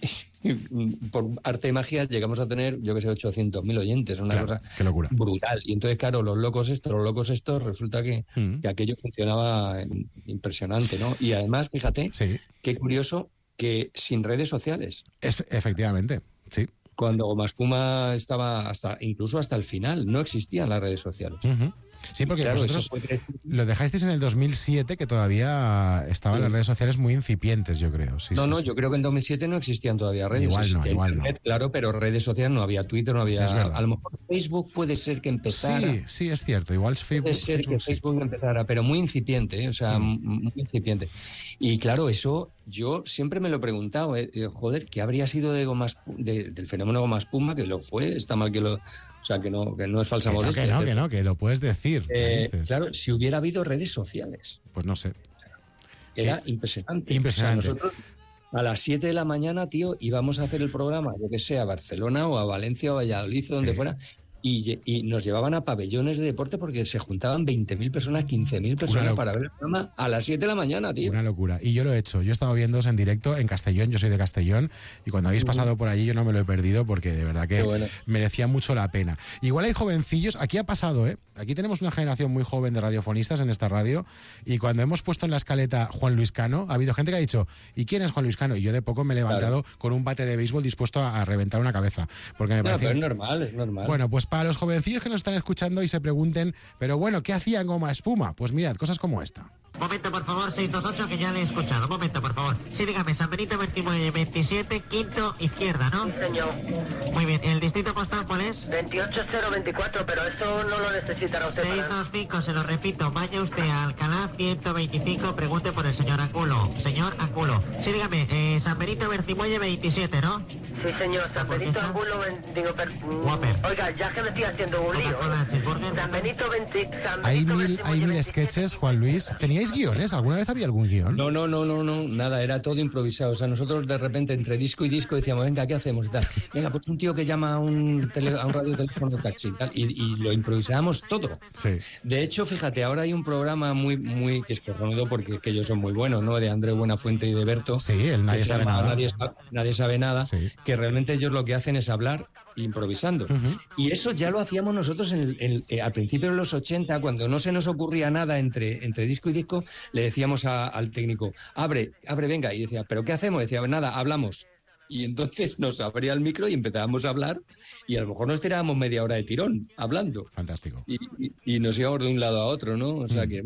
Speaker 5: por arte de magia llegamos a tener, yo que sé, ochocientos mil oyentes, una
Speaker 4: claro,
Speaker 5: cosa
Speaker 4: qué locura.
Speaker 5: Brutal. Y entonces, claro, los locos estos, los locos estos, resulta que, mm. que aquello funcionaba impresionante, ¿no? Y además, fíjate,
Speaker 4: sí.
Speaker 5: qué curioso que sin redes sociales.
Speaker 4: Es, efectivamente, sí.
Speaker 5: Cuando Goma Espuma estaba hasta, incluso hasta el final, no existían las redes sociales.
Speaker 4: Uh-huh. Sí, porque claro, vosotros fue... lo dejasteis en el dos mil siete, que todavía estaban sí. las redes sociales muy incipientes, yo creo. Sí,
Speaker 5: no,
Speaker 4: sí,
Speaker 5: no,
Speaker 4: sí.
Speaker 5: yo creo que en dos mil siete no existían todavía redes.
Speaker 4: Igual no, igual
Speaker 5: Internet,
Speaker 4: no.
Speaker 5: Claro, pero redes sociales no había, Twitter no había... A lo mejor Facebook puede ser que empezara.
Speaker 4: Sí, sí, es cierto, igual Facebook...
Speaker 5: Puede ser Facebook, que Facebook sí. empezara, pero muy incipiente, ¿eh? O sea, mm. muy incipiente. Y claro, eso yo siempre me lo he preguntado, ¿eh? Joder, ¿qué habría sido de Goma, de, del fenómeno Goma Espuma? Que lo fue, está mal que lo... O sea, que no, que no es falsa
Speaker 4: que
Speaker 5: modestia.
Speaker 4: No, que no, que no, que lo puedes decir.
Speaker 5: Eh, claro, si hubiera habido redes sociales.
Speaker 4: Pues no sé.
Speaker 5: Era
Speaker 4: eh,
Speaker 5: impresionante.
Speaker 4: Impresionante.
Speaker 5: O sea, nosotros a las siete de la mañana, tío, íbamos a hacer el programa, yo que sé, a Barcelona o a Valencia o a Valladolid o donde sí. fuera, y, y nos llevaban a pabellones de deporte porque se juntaban veinte mil personas, quince mil personas para ver el programa a las siete de la mañana, tío.
Speaker 4: Una locura. Y yo lo he hecho. Yo he estado viéndoos en directo en Castellón, yo soy de Castellón, y cuando habéis pasado por allí yo no me lo he perdido porque de verdad que bueno. merecía mucho la pena. Igual hay jovencillos, aquí ha pasado, ¿eh? Aquí tenemos una generación muy joven de radiofonistas en esta radio, y cuando hemos puesto en la escaleta Juan Luis Cano, ha habido gente que ha dicho, ¿y quién es Juan Luis Cano? Y yo de poco me he levantado claro. con un bate de béisbol dispuesto a, a reventar una cabeza. Porque me
Speaker 5: no,
Speaker 4: parece...
Speaker 5: pero es normal, es normal.
Speaker 4: Bueno, pues para los jovencillos que nos están escuchando y se pregunten, pero bueno, ¿qué hacían Goma Espuma? Pues mirad, cosas como esta.
Speaker 6: Momento, por favor, seis dos ocho, que ya le he escuchado. Momento, por favor. Sí, dígame, San Benito veintisiete, quinto, izquierda, ¿no?
Speaker 7: Sí, señor.
Speaker 6: Muy bien, ¿el distrito postal cuál es?
Speaker 7: veintiocho cero veinticuatro, pero eso no lo necesitará usted.
Speaker 6: seis dos cinco, se lo repito, vaya usted a Alcalá ciento veinticinco, pregunte por el señor Angulo. Señor Angulo. Sí, dígame, eh, San Benito veintisiete, ¿no?
Speaker 7: Sí, señor, San Benito Angulo, digo, per... Oiga, ya que me estoy haciendo un lío. San Benito veinte... San
Speaker 4: Hay
Speaker 7: Benito
Speaker 4: mil, hay mil sketches, Juan Luis. ¿Teníais guiones? ¿Alguna vez había algún guión?
Speaker 5: No, no, no, no, no, nada, era todo improvisado. O sea, nosotros de repente entre disco y disco decíamos, venga, ¿qué hacemos? Y tal. Venga, pues un tío que llama a un, tele, a un radioteléfono taxi y tal, y, y lo improvisábamos todo.
Speaker 4: Sí.
Speaker 5: De hecho, fíjate, ahora hay un programa muy, muy, que es cojonudo porque que ellos son muy buenos, ¿no? De Andreu Buenafuente y de Berto.
Speaker 4: Sí, el Nadie Sabe Nada.
Speaker 5: Nadie, nadie sabe nada,
Speaker 4: sí.
Speaker 5: Que realmente ellos lo que hacen es hablar improvisando. Uh-huh. Y eso ya lo hacíamos nosotros en el, en, eh, al principio de los ochenta, cuando no se nos ocurría nada entre, entre disco y disco, le decíamos a, al técnico, abre, abre, venga, y decía, ¿pero qué hacemos? Y decía, nada, hablamos. Y entonces nos abría el micro y empezábamos a hablar, y a lo mejor nos tirábamos media hora de tirón hablando.
Speaker 4: Fantástico.
Speaker 5: Y, y, y nos íbamos de un lado a otro, ¿no? O sea mm. que, bueno,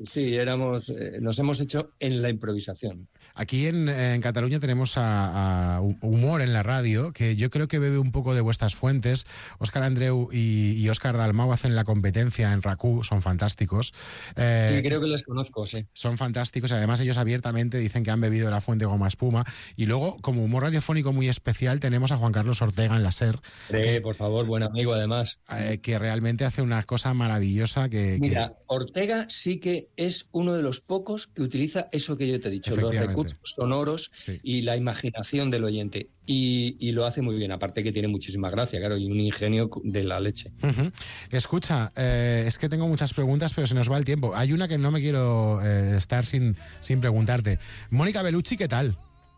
Speaker 5: Sí, éramos, eh, nos hemos hecho en la improvisación.
Speaker 4: Aquí en, en Cataluña tenemos a, a Humor en la radio, que yo creo que bebe un poco de vuestras fuentes. Óscar Andreu y, y Óscar Dalmau hacen la competencia en RAC1, son fantásticos.
Speaker 5: Eh, sí, creo que los conozco, sí.
Speaker 4: Son fantásticos, y además ellos abiertamente dicen que han bebido de la fuente goma espuma. Y luego, como humor radiofónico muy especial, tenemos a Juan Carlos Ortega en la SER.
Speaker 5: Sí, que, por favor, buen amigo además.
Speaker 4: Eh, que realmente hace una cosa maravillosa que...
Speaker 5: Mira,
Speaker 4: que...
Speaker 5: Ortega sí que es uno de los pocos que utiliza eso que yo te he dicho, los recursos sonoros, sí, y la imaginación del oyente. Y, y lo hace muy bien, aparte que tiene muchísima gracia, claro, y un ingenio de la leche.
Speaker 4: Uh-huh. Escucha, eh, es que tengo muchas preguntas, pero se nos va el tiempo. Hay una que no me quiero eh, estar sin, sin preguntarte. Mónica Bellucci, ¿qué tal?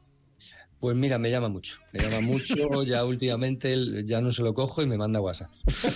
Speaker 5: Pues mira, me llama mucho, me llama mucho, ya últimamente ya no se lo cojo y me manda WhatsApp.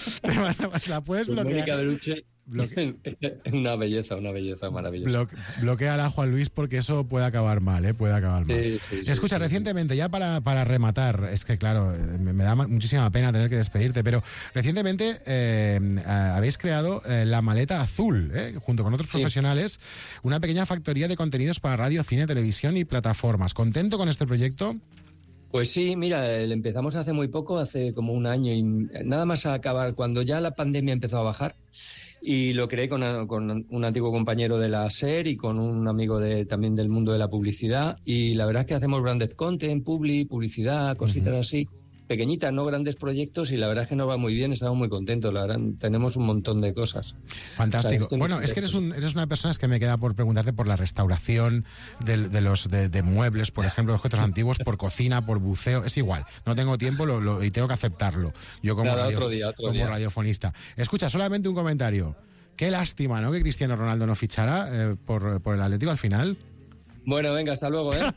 Speaker 4: ¿La puedes
Speaker 5: pues
Speaker 4: bloquear?
Speaker 5: Mónica Bellucci, Bloque... una belleza, una belleza maravillosa.
Speaker 4: Blo bloquéala a Juan Luis porque eso puede acabar mal, ¿eh? Puede acabar mal.
Speaker 5: Sí, sí, sí,
Speaker 4: Escucha,
Speaker 5: sí,
Speaker 4: recientemente,
Speaker 5: sí.
Speaker 4: ya para, para rematar, es que claro, me, me da muchísima pena tener que despedirte, pero recientemente eh, habéis creado eh, La Maleta Azul, ¿eh? Junto con otros profesionales, sí, una pequeña factoría de contenidos para radio, cine, televisión y plataformas. ¿Contento con este proyecto?
Speaker 5: Pues sí, mira, empezamos hace muy poco, hace como un año, y nada más a acabar, cuando ya la pandemia empezó a bajar, y lo creé con, con un antiguo compañero de la SER y con un amigo de, también del mundo de la publicidad, y la verdad es que hacemos branded content, publi, publicidad, cositas uh-huh. así, pequeñitas, no grandes proyectos, y la verdad es que nos va muy bien, estamos muy contentos, la verdad, tenemos un montón de cosas.
Speaker 4: Fantástico. O sea, bueno, es que eres, un, eres una persona, es que me queda por preguntarte por la restauración de, de los de, de muebles, por ejemplo, de objetos antiguos, por cocina, por buceo, es igual, no tengo tiempo lo, lo, y tengo que aceptarlo, yo como,
Speaker 5: Nada,
Speaker 4: radio,
Speaker 5: otro día, otro
Speaker 4: como
Speaker 5: día.
Speaker 4: radiofonista. Escucha, solamente un comentario. Qué lástima, ¿no?, que Cristiano Ronaldo no fichara eh, por, por el Atlético al final.
Speaker 5: Bueno, venga, hasta luego, ¿eh?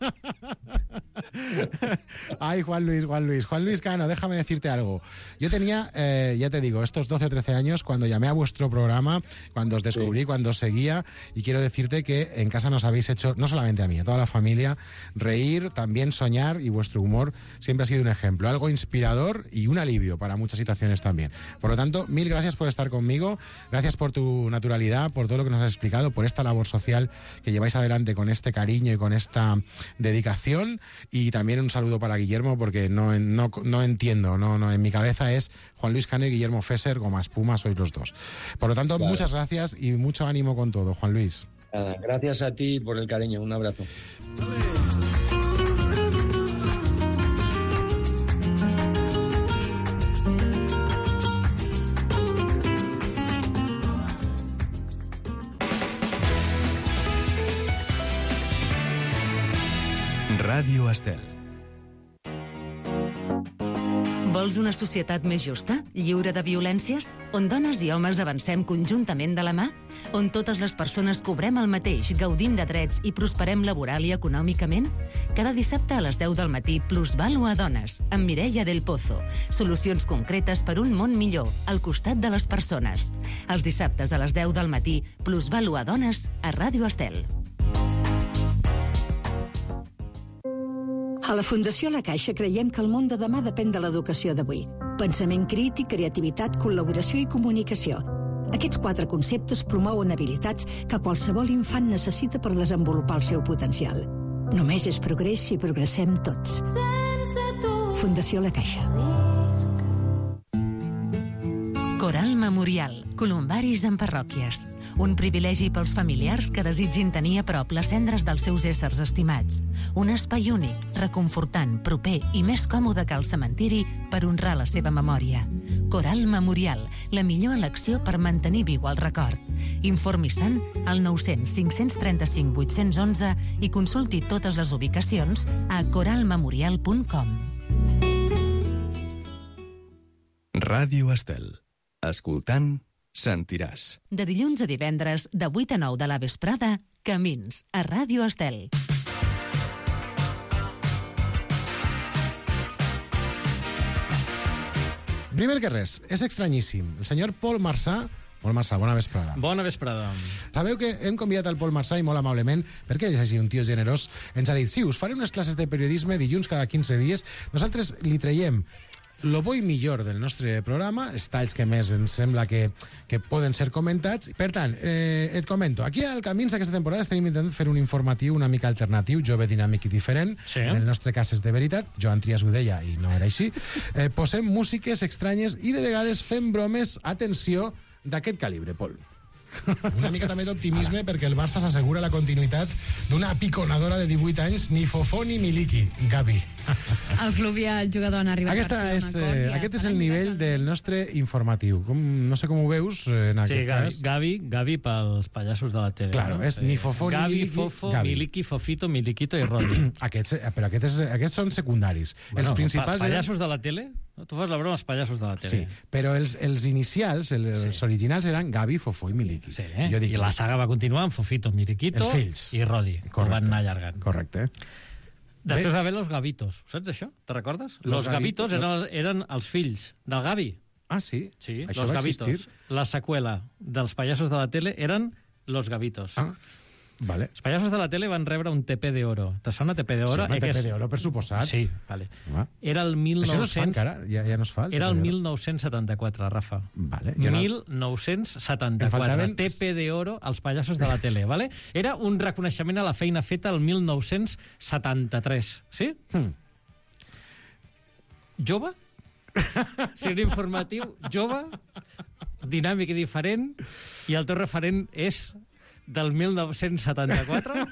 Speaker 4: Ay, Juan Luis, Juan Luis. Juan Luis Cano, déjame decirte algo. Yo tenía, eh, ya te digo, estos doce o trece años cuando llamé a vuestro programa, cuando os descubrí, sí, cuando os seguía, y quiero decirte que en casa nos habéis hecho, no solamente a mí, a toda la familia, reír, también soñar, y vuestro humor siempre ha sido un ejemplo, algo inspirador y un alivio para muchas situaciones también. Por lo tanto, mil gracias por estar conmigo, gracias por tu naturalidad, por todo lo que nos has explicado, por esta labor social que lleváis adelante con este cariño y con esta dedicación, y también un saludo para Guillermo, porque no, no, no entiendo, no, no, en mi cabeza es Juan Luis Cano y Guillermo Fesser, goma espuma, sois los dos. Por lo tanto, claro, muchas gracias y mucho ánimo con todo, Juan Luis.
Speaker 5: Nada, gracias a ti por el cariño, un abrazo.
Speaker 1: Ràdio Estel.
Speaker 3: Vols una societat més justa, lliure de violències? On dones i homes avancem conjuntament de la mà? On totes les persones cobrem el mateix, gaudim de drets i prosperem laboral i econòmicament? Cada dissabte a les deu del matí, Plusvalua Dones, amb Mireia del Pozo. Solucions concretes per un món millor, al costat de les persones. Els dissabtes a les deu del matí, Plusvalua Dones, a Ràdio Estel.
Speaker 8: A la Fundació La Caixa creiem que el món de demà depèn de l'educació d'avui. Pensament crític, creativitat, col·laboració i comunicació. Aquests quatre conceptes promouen habilitats que qualsevol infant necessita per desenvolupar el seu potencial. Només és progrés si progressem tots. Fundació La Caixa.
Speaker 3: Coral Memorial, columbaris en parròquies. Un privilegi pels familiars que desitgin tenir a prop les cendres dels seus éssers estimats. Un espai únic, reconfortant, proper i més còmode que el cementiri per honrar la seva memòria. Coral Memorial, la millor elecció per mantenir viu el record. Informi-se'n al nou cents cinc cents trenta-cinc vuit-cents onze i consulti totes les ubicacions a coral memorial punt com.
Speaker 1: Ràdio Estel. Escoltant, sentiràs.
Speaker 3: De dilluns a divendres, de vuit a nou de la vesprada, Camins, a Ràdio Estel.
Speaker 4: Primer que res, és estranyíssim. El senyor Pol Marsà... Pol Marsà, bona vesprada.
Speaker 9: Bona vesprada.
Speaker 4: Sabeu que hem convidat al Pol Marsà i molt amablement, perquè ell és així un tio generós, ens ha dit, sí, us faré unes classes de periodisme dilluns cada quinze dies, nosaltres li traiem lo bo i millor del nostre programa, els talls que més ens sembla que, que poden ser comentats. Per tant, eh, et comento, aquí al Camins aquesta temporada estem intentant fer un informatiu una mica alternatiu, jove, dinàmic i diferent.
Speaker 9: Sí.
Speaker 4: En el nostre cas és de veritat, Joan Trias ho deia i no era així. Eh, posem músiques estranyes i de vegades fem bromes, atenció, d'aquest calibre, Pol. Una mica també d'optimisme perquè el Barça s'assegura la continuïtat d'una piconadora de divuit anys, ni Fofó ni Miliki, Gavi.
Speaker 10: El club i el jugador han arribat
Speaker 4: Aquesta
Speaker 10: a
Speaker 4: és,
Speaker 10: un acord.
Speaker 4: eh, aquest és el nivell del nostre informatiu. Com, no sé com ho veus en aquest
Speaker 9: Sí, Gavi,
Speaker 4: cas.
Speaker 9: Gavi, Gavi pels pallassos de la tele.
Speaker 4: Claro,
Speaker 9: no?
Speaker 4: és ni Fofó ni
Speaker 9: Gavi,
Speaker 4: Miliki,
Speaker 9: Fofo,
Speaker 4: Gavi.
Speaker 9: Miliki, Fofito, Miliquito i Rodi.
Speaker 4: Aquests, eh, però aquests, aquests són secundaris.
Speaker 9: Bueno,
Speaker 4: els principals...
Speaker 9: Els pallassos de la tele? No, tu fas la broma als pallassos de la tele.
Speaker 4: Sí, però els, els inicials, els, sí. els originals eren Gavi, Fofó i Miliki.
Speaker 9: Sí, eh?
Speaker 4: Jo dic,
Speaker 9: I la saga va continuar amb Fofito, Miliquito
Speaker 4: Els fills.
Speaker 9: i Rodi. Ho van anar allargant.
Speaker 4: Correcte.
Speaker 9: Després va haver Los Gavitos. Saps això? Te recordes? Los,
Speaker 4: Los
Speaker 9: Gavitos
Speaker 4: Gavitos,
Speaker 9: eren, eren els fills del Gavi.
Speaker 4: Ah, sí?
Speaker 9: Sí,
Speaker 4: Això
Speaker 9: Los
Speaker 4: va
Speaker 9: Gavitos.
Speaker 4: existir?
Speaker 9: La seqüela dels pallassos de la tele eren Los Gavitos.
Speaker 4: Ah, vale.
Speaker 9: Els pallassos de la tele van rebre un T P d'oro. Te sona T P d'oro?
Speaker 4: Sí, home,
Speaker 9: Eh,
Speaker 4: T
Speaker 9: que
Speaker 4: P
Speaker 9: és-
Speaker 4: d'oro, per suposat.
Speaker 9: Sí, vale.
Speaker 4: Home.
Speaker 9: Era el
Speaker 4: Això no es fa
Speaker 9: mil nou-cents...
Speaker 4: encara? Ja, ja no es fa? el
Speaker 9: Era el
Speaker 4: T P d'oro?
Speaker 9: mil nou-cents setanta-quatre, Rafa.
Speaker 4: Vale. Jo no-
Speaker 9: mil nou-cents setanta-quatre.
Speaker 4: Em faltaven-
Speaker 9: T P d'oro als pallassos de la tele, vale? Era un reconeixement a la feina feta el mil nou-cents setanta-tres, sí?
Speaker 4: Hmm.
Speaker 9: Jove? Si un informatiu jove, dinàmic i diferent, i el teu referent és del mil nou-cents setanta-quatre?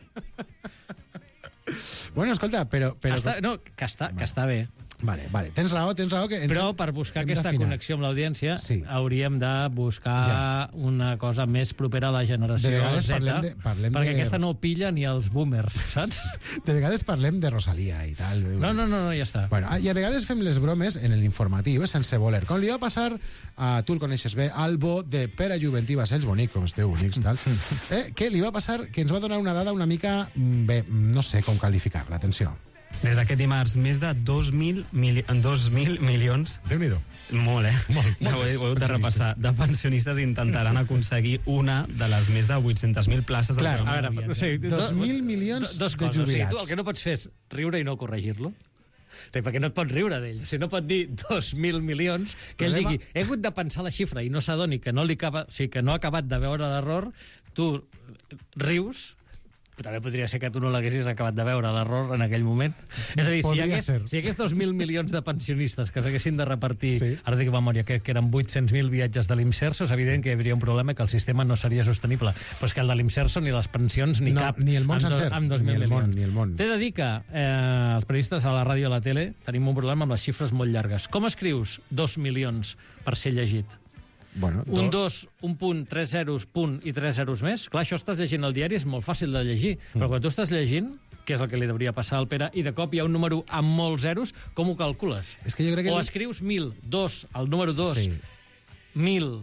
Speaker 4: Bueno, escolta, però... però...
Speaker 9: Està, no, que està, que està bé.
Speaker 4: Vale, vale. Tens raó, tens raó. Que ens
Speaker 9: Però
Speaker 4: hem-
Speaker 9: per buscar
Speaker 4: hem
Speaker 9: aquesta
Speaker 4: d'afinar.
Speaker 9: connexió amb l'audiència
Speaker 4: Sí.
Speaker 9: hauríem de buscar
Speaker 4: Ja.
Speaker 9: una cosa més propera a la generació
Speaker 4: De vegades
Speaker 9: Z,
Speaker 4: parlem de- parlem
Speaker 9: perquè
Speaker 4: de-
Speaker 9: aquesta no pilla ni els boomers, saps?
Speaker 4: De vegades parlem de Rosalia i tal.
Speaker 9: No, no, no, no ja està.
Speaker 4: Bueno, i a vegades fem les bromes en l'informatiu, eh, sense voler. Com li va passar, a, tu el coneixes bé, al bo de Pere Juventí Bassells, bonic, com esteu, bonics, tal, eh, que li va passar, que ens va donar una dada una mica, mm, bé, no sé com qualificar-la, atenció.
Speaker 11: Des d'aquest dimarts, més de dos mil, mili dos mil milions...
Speaker 4: Déu-n'hi-do.
Speaker 11: Molt, eh?
Speaker 4: Molt,
Speaker 11: ja ho he, ho he de repassar. De pensionistes intentaran aconseguir una de les més de vuit-centes mil places...
Speaker 4: Clar,
Speaker 11: del
Speaker 9: A veure,
Speaker 11: programa
Speaker 9: o sigui,
Speaker 11: viatge.
Speaker 4: dos mil milions
Speaker 9: do, dos
Speaker 4: de
Speaker 9: coses. O sigui,
Speaker 4: jubilats.
Speaker 9: tu el que no pots fer és riure i no corregir-lo. Sí, perquè no et pots riure d'ell. O sigui, no pot dir dos mil milions, que ell
Speaker 4: Problema-
Speaker 9: digui, he hagut de pensar la xifra i no s'adoni que no li acaba, o sigui, que no ha acabat de veure l'error, tu rius, però també podria ser que tu no l'haguessis acabat de veure l'error en aquell moment. És a dir, si hi
Speaker 4: Podria
Speaker 9: hagués,
Speaker 4: ser.
Speaker 9: si hi hagués dos mil milions de pensionistes que s'haguessin de repartir,
Speaker 4: Sí.
Speaker 9: ara dic a memòria, que, que eren vuit-cents mil viatges de l'Imserso, és evident que hi hauria un problema que el sistema no seria sostenible. Però és que el de l'Imserso, ni les pensions, ni
Speaker 4: No,
Speaker 9: cap...
Speaker 4: ni el món
Speaker 9: amb
Speaker 4: sencer,
Speaker 9: amb dos
Speaker 4: ni
Speaker 9: mil
Speaker 4: el món,
Speaker 9: milions.
Speaker 4: ni el món.
Speaker 9: T'he de dir que eh, els periodistes a la ràdio i a la tele tenim un problema amb les xifres molt llargues. Com escrius dos milions per ser llegit?
Speaker 4: Bueno,
Speaker 9: Un
Speaker 4: do-
Speaker 9: dos, un punt, tres zeros, punt i tres zeros més. Clar, això estàs llegint al diari, és molt fàcil de llegir.
Speaker 4: Mm.
Speaker 9: Però quan tu estàs llegint, que és el que li hauria passar al Pere, i de cop hi ha un número amb molts zeros, com ho calcules?
Speaker 4: És que jo crec que...
Speaker 9: O escrius mil, dos, el número dos,
Speaker 4: Sí.
Speaker 9: mil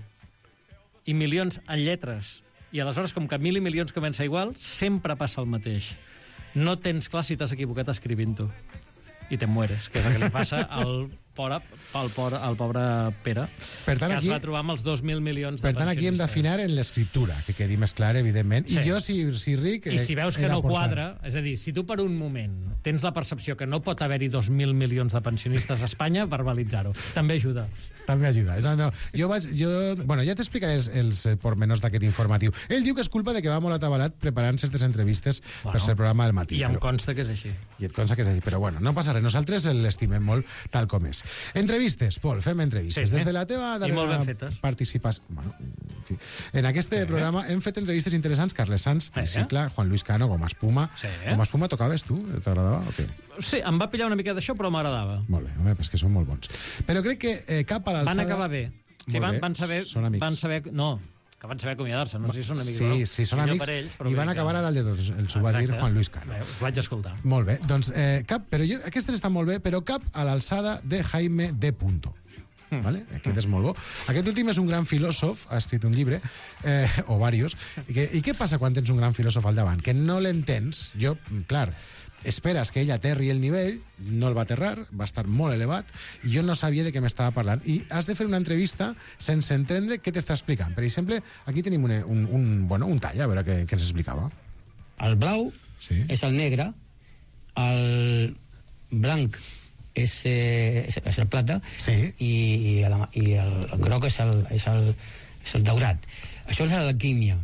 Speaker 9: i milions en lletres. I aleshores, com que mil i milions comença igual, sempre passa el mateix. No tens clar si t'has equivocat escrivint-ho. I te mueres, que és el que li passa al pobre, al pobre, al pobre Pere,
Speaker 4: Per tant,
Speaker 9: que
Speaker 4: aquí-
Speaker 9: es va trobar amb els dos mil milions de
Speaker 4: Per tant, aquí hem d'afinar en l'escriptura, que quedi més clar, evidentment.
Speaker 9: Sí.
Speaker 4: I jo, si, si ric...
Speaker 9: I si veus
Speaker 4: he
Speaker 9: que no
Speaker 4: d'aportar.
Speaker 9: quadra, és a dir, si tu per un moment tens la percepció que no pot haver-hi dos mil milions de pensionistes a Espanya, verbalitzar-ho. També ajuda.
Speaker 4: També ajuda. No, no, jo vaig... Jo, bueno, ja t'explicaré els, els eh, pormenors d'aquest informatiu. Ell diu que és culpa de que va molt atabalat preparant certes entrevistes
Speaker 9: Bueno,
Speaker 4: per ser programa del matí.
Speaker 9: I em
Speaker 4: però-
Speaker 9: consta que és així.
Speaker 4: I et consta que és així, però bueno, no passa res. Nosaltres l'estimem molt tal com és. Entrevistes, Pol, fem entrevistes.
Speaker 9: Sí,
Speaker 4: Des
Speaker 9: eh?
Speaker 4: de la teva
Speaker 9: I molt
Speaker 4: darrera
Speaker 9: ben fetes.
Speaker 4: participació... Bueno, en fi. En aquest sí. programa hem fet entrevistes interessants. Carles Sanz,
Speaker 9: Sí.
Speaker 4: Tricicle, Juan Luis Cano, Goma Espuma.
Speaker 9: Sí.
Speaker 4: Goma Espuma tocaves tu? T'agradava o què?
Speaker 9: Sí, em va pillar una mica d'això, però m'agradava.
Speaker 4: Molt bé, home, és que són molt bons. Però crec que eh, cap a l'alçada...
Speaker 9: Van acabar bé. Sí,
Speaker 4: Molt
Speaker 9: van,
Speaker 4: bé.
Speaker 9: van saber...
Speaker 4: Són amics.
Speaker 9: Van saber... No, que van saber acomiadar-se. No sé si són amics o no.
Speaker 4: Sí, sí, són
Speaker 9: Millor
Speaker 4: amics
Speaker 9: per ells, però
Speaker 4: i
Speaker 9: vull
Speaker 4: van
Speaker 9: dir
Speaker 4: acabar
Speaker 9: que-
Speaker 4: a dalt de tots. Els ho va dir
Speaker 9: Exacte.
Speaker 4: Juan Luis Cano.
Speaker 9: Bé, us vaig escoltar.
Speaker 4: Molt bé, doncs eh, cap, però jo, aquestes estan molt bé, però cap a l'alçada de Jaime D. Punto.
Speaker 9: Hmm.
Speaker 4: Vale? Aquest és molt bo. Aquest últim és un gran filòsof, ha escrit un llibre, eh, o varios, i, que, i què passa quan tens un gran filòsof al davant? Que no l'entens, jo, clar, esperes que ell aterri el nivell, no el va aterrar, va estar molt elevat, i jo no sabia de què m'estava parlant. I has de fer una entrevista sense entendre què t'està explicant. Per exemple, aquí tenim un, un, un, bueno, un tall, a veure què, què ens explicava.
Speaker 12: El blau
Speaker 4: Sí.
Speaker 12: és el negre, el blanc és, eh, és, és el plata,
Speaker 4: sí.
Speaker 12: i, i, el, i el, el groc és el, és, el, és el daurat. Això és l'alquímia.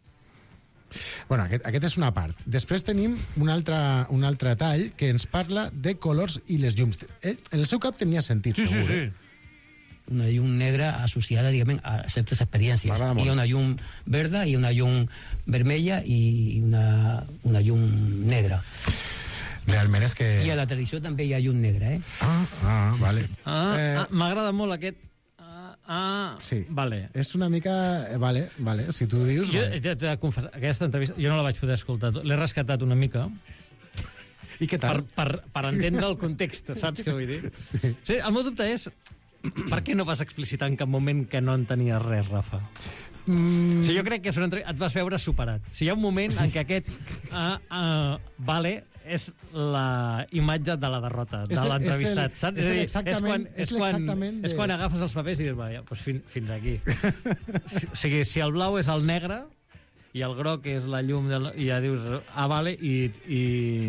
Speaker 4: Bueno, aquest, aquest és una part. Després tenim un altre, un altre tall que ens parla de colors i les llums. Eh, en el seu cap tenia sentit,
Speaker 9: sí,
Speaker 4: segur.
Speaker 9: Sí, sí,
Speaker 4: sí.
Speaker 12: Una llum negra associada, diguem, a certes experiències. Hi ha una llum verda i una llum vermella i una, una llum negra.
Speaker 4: Realment és que...
Speaker 12: I a la televisió també hi ha llum negra, eh?
Speaker 4: Ah, ah vale.
Speaker 9: Ah, eh... ah, m'agrada molt aquest... Ah,
Speaker 4: sí.
Speaker 9: Vale.
Speaker 4: És una mica... Vale, vale, si tu dius...
Speaker 9: Jo
Speaker 4: vale.
Speaker 9: t'he de confessar, aquesta entrevista jo no la vaig poder escoltar. L'he rescatat una mica.
Speaker 4: I què tal?
Speaker 9: Per, per, per entendre el context, saps què vull dir? Sí. Sí, el meu dubte és per què no vas explicitar en cap moment que no en tenies res, Rafa? Mm. O sigui, jo crec que és una entrevista... et vas veure superat. O sigui, hi ha un moment sí. en què aquest... Ah, ah, vale... és la imatge de la derrota de l'entrevistat, saps?
Speaker 4: És, el, és, és, quan,
Speaker 9: és, quan,
Speaker 4: de...
Speaker 9: és quan agafes els papers i dius, va, ja, doncs fins, fins aquí. O sigui, si el blau és el negre i el groc és la llum, del, i ja dius, ah, vale, i, i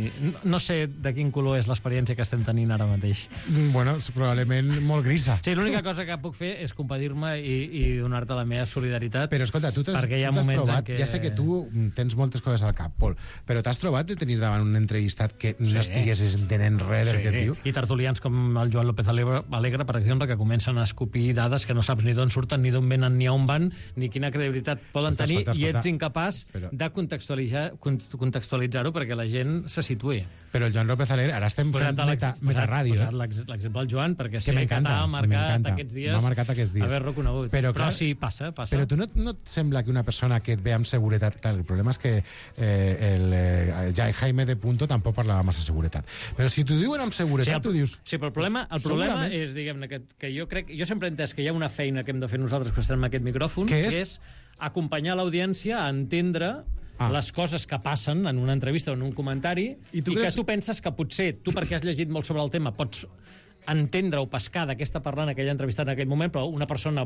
Speaker 9: no sé de quin color és l'experiència que estem tenint ara mateix.
Speaker 4: Bueno, és probablement molt grisa.
Speaker 9: Sí, l'única cosa que puc fer és compadir-me i, i donar-te la meva solidaritat.
Speaker 4: Però escolta, tu t'has trobat, que... ja sé que tu tens moltes coses al cap, Pol, però t'has trobat de tenir davant un entrevistat que sí. no estiguessis entenent res del sí. que et diu?
Speaker 9: I tertulians com el Joan López Alegre, per exemple, que comencen a escopir dades que no saps ni d'on surten, ni d'on venen, ni on van, ni quina credibilitat poden escolta, tenir, escolta, escolta. i ets incapaç però... de contextualitzar, contextualitzar-ho perquè la gent se situï.
Speaker 4: Però el Joan López Alegre, ara estem fent meta, metaràdio.
Speaker 9: Posat l'exemple del Joan, perquè sé que t'ha marcat aquests dies,
Speaker 4: m'ha marcat aquests dies
Speaker 9: haver-lo conegut.
Speaker 4: Però,
Speaker 9: però
Speaker 4: clar,
Speaker 9: sí, passa, passa.
Speaker 4: Però tu no, no et sembla que una persona que et ve amb seguretat... Clar, el problema és que eh, el eh, Jaime de Punto tampoc parlava massa seguretat. Però si t'ho diuen amb seguretat, sí, el, tu dius...
Speaker 9: Sí, però el problema, el problema és, diguem-ne, que, que jo crec... Jo sempre he entès que hi ha una feina que hem de fer nosaltres que estem en aquest micròfon, que és, que és acompanyar l'audiència a entendre ah. les coses que passen en una entrevista o en un comentari i, tu i creus... que tu penses que potser tu, perquè has llegit molt sobre el tema, pots entendre o pescar de què està parlant aquella entrevistada en aquell moment, però una persona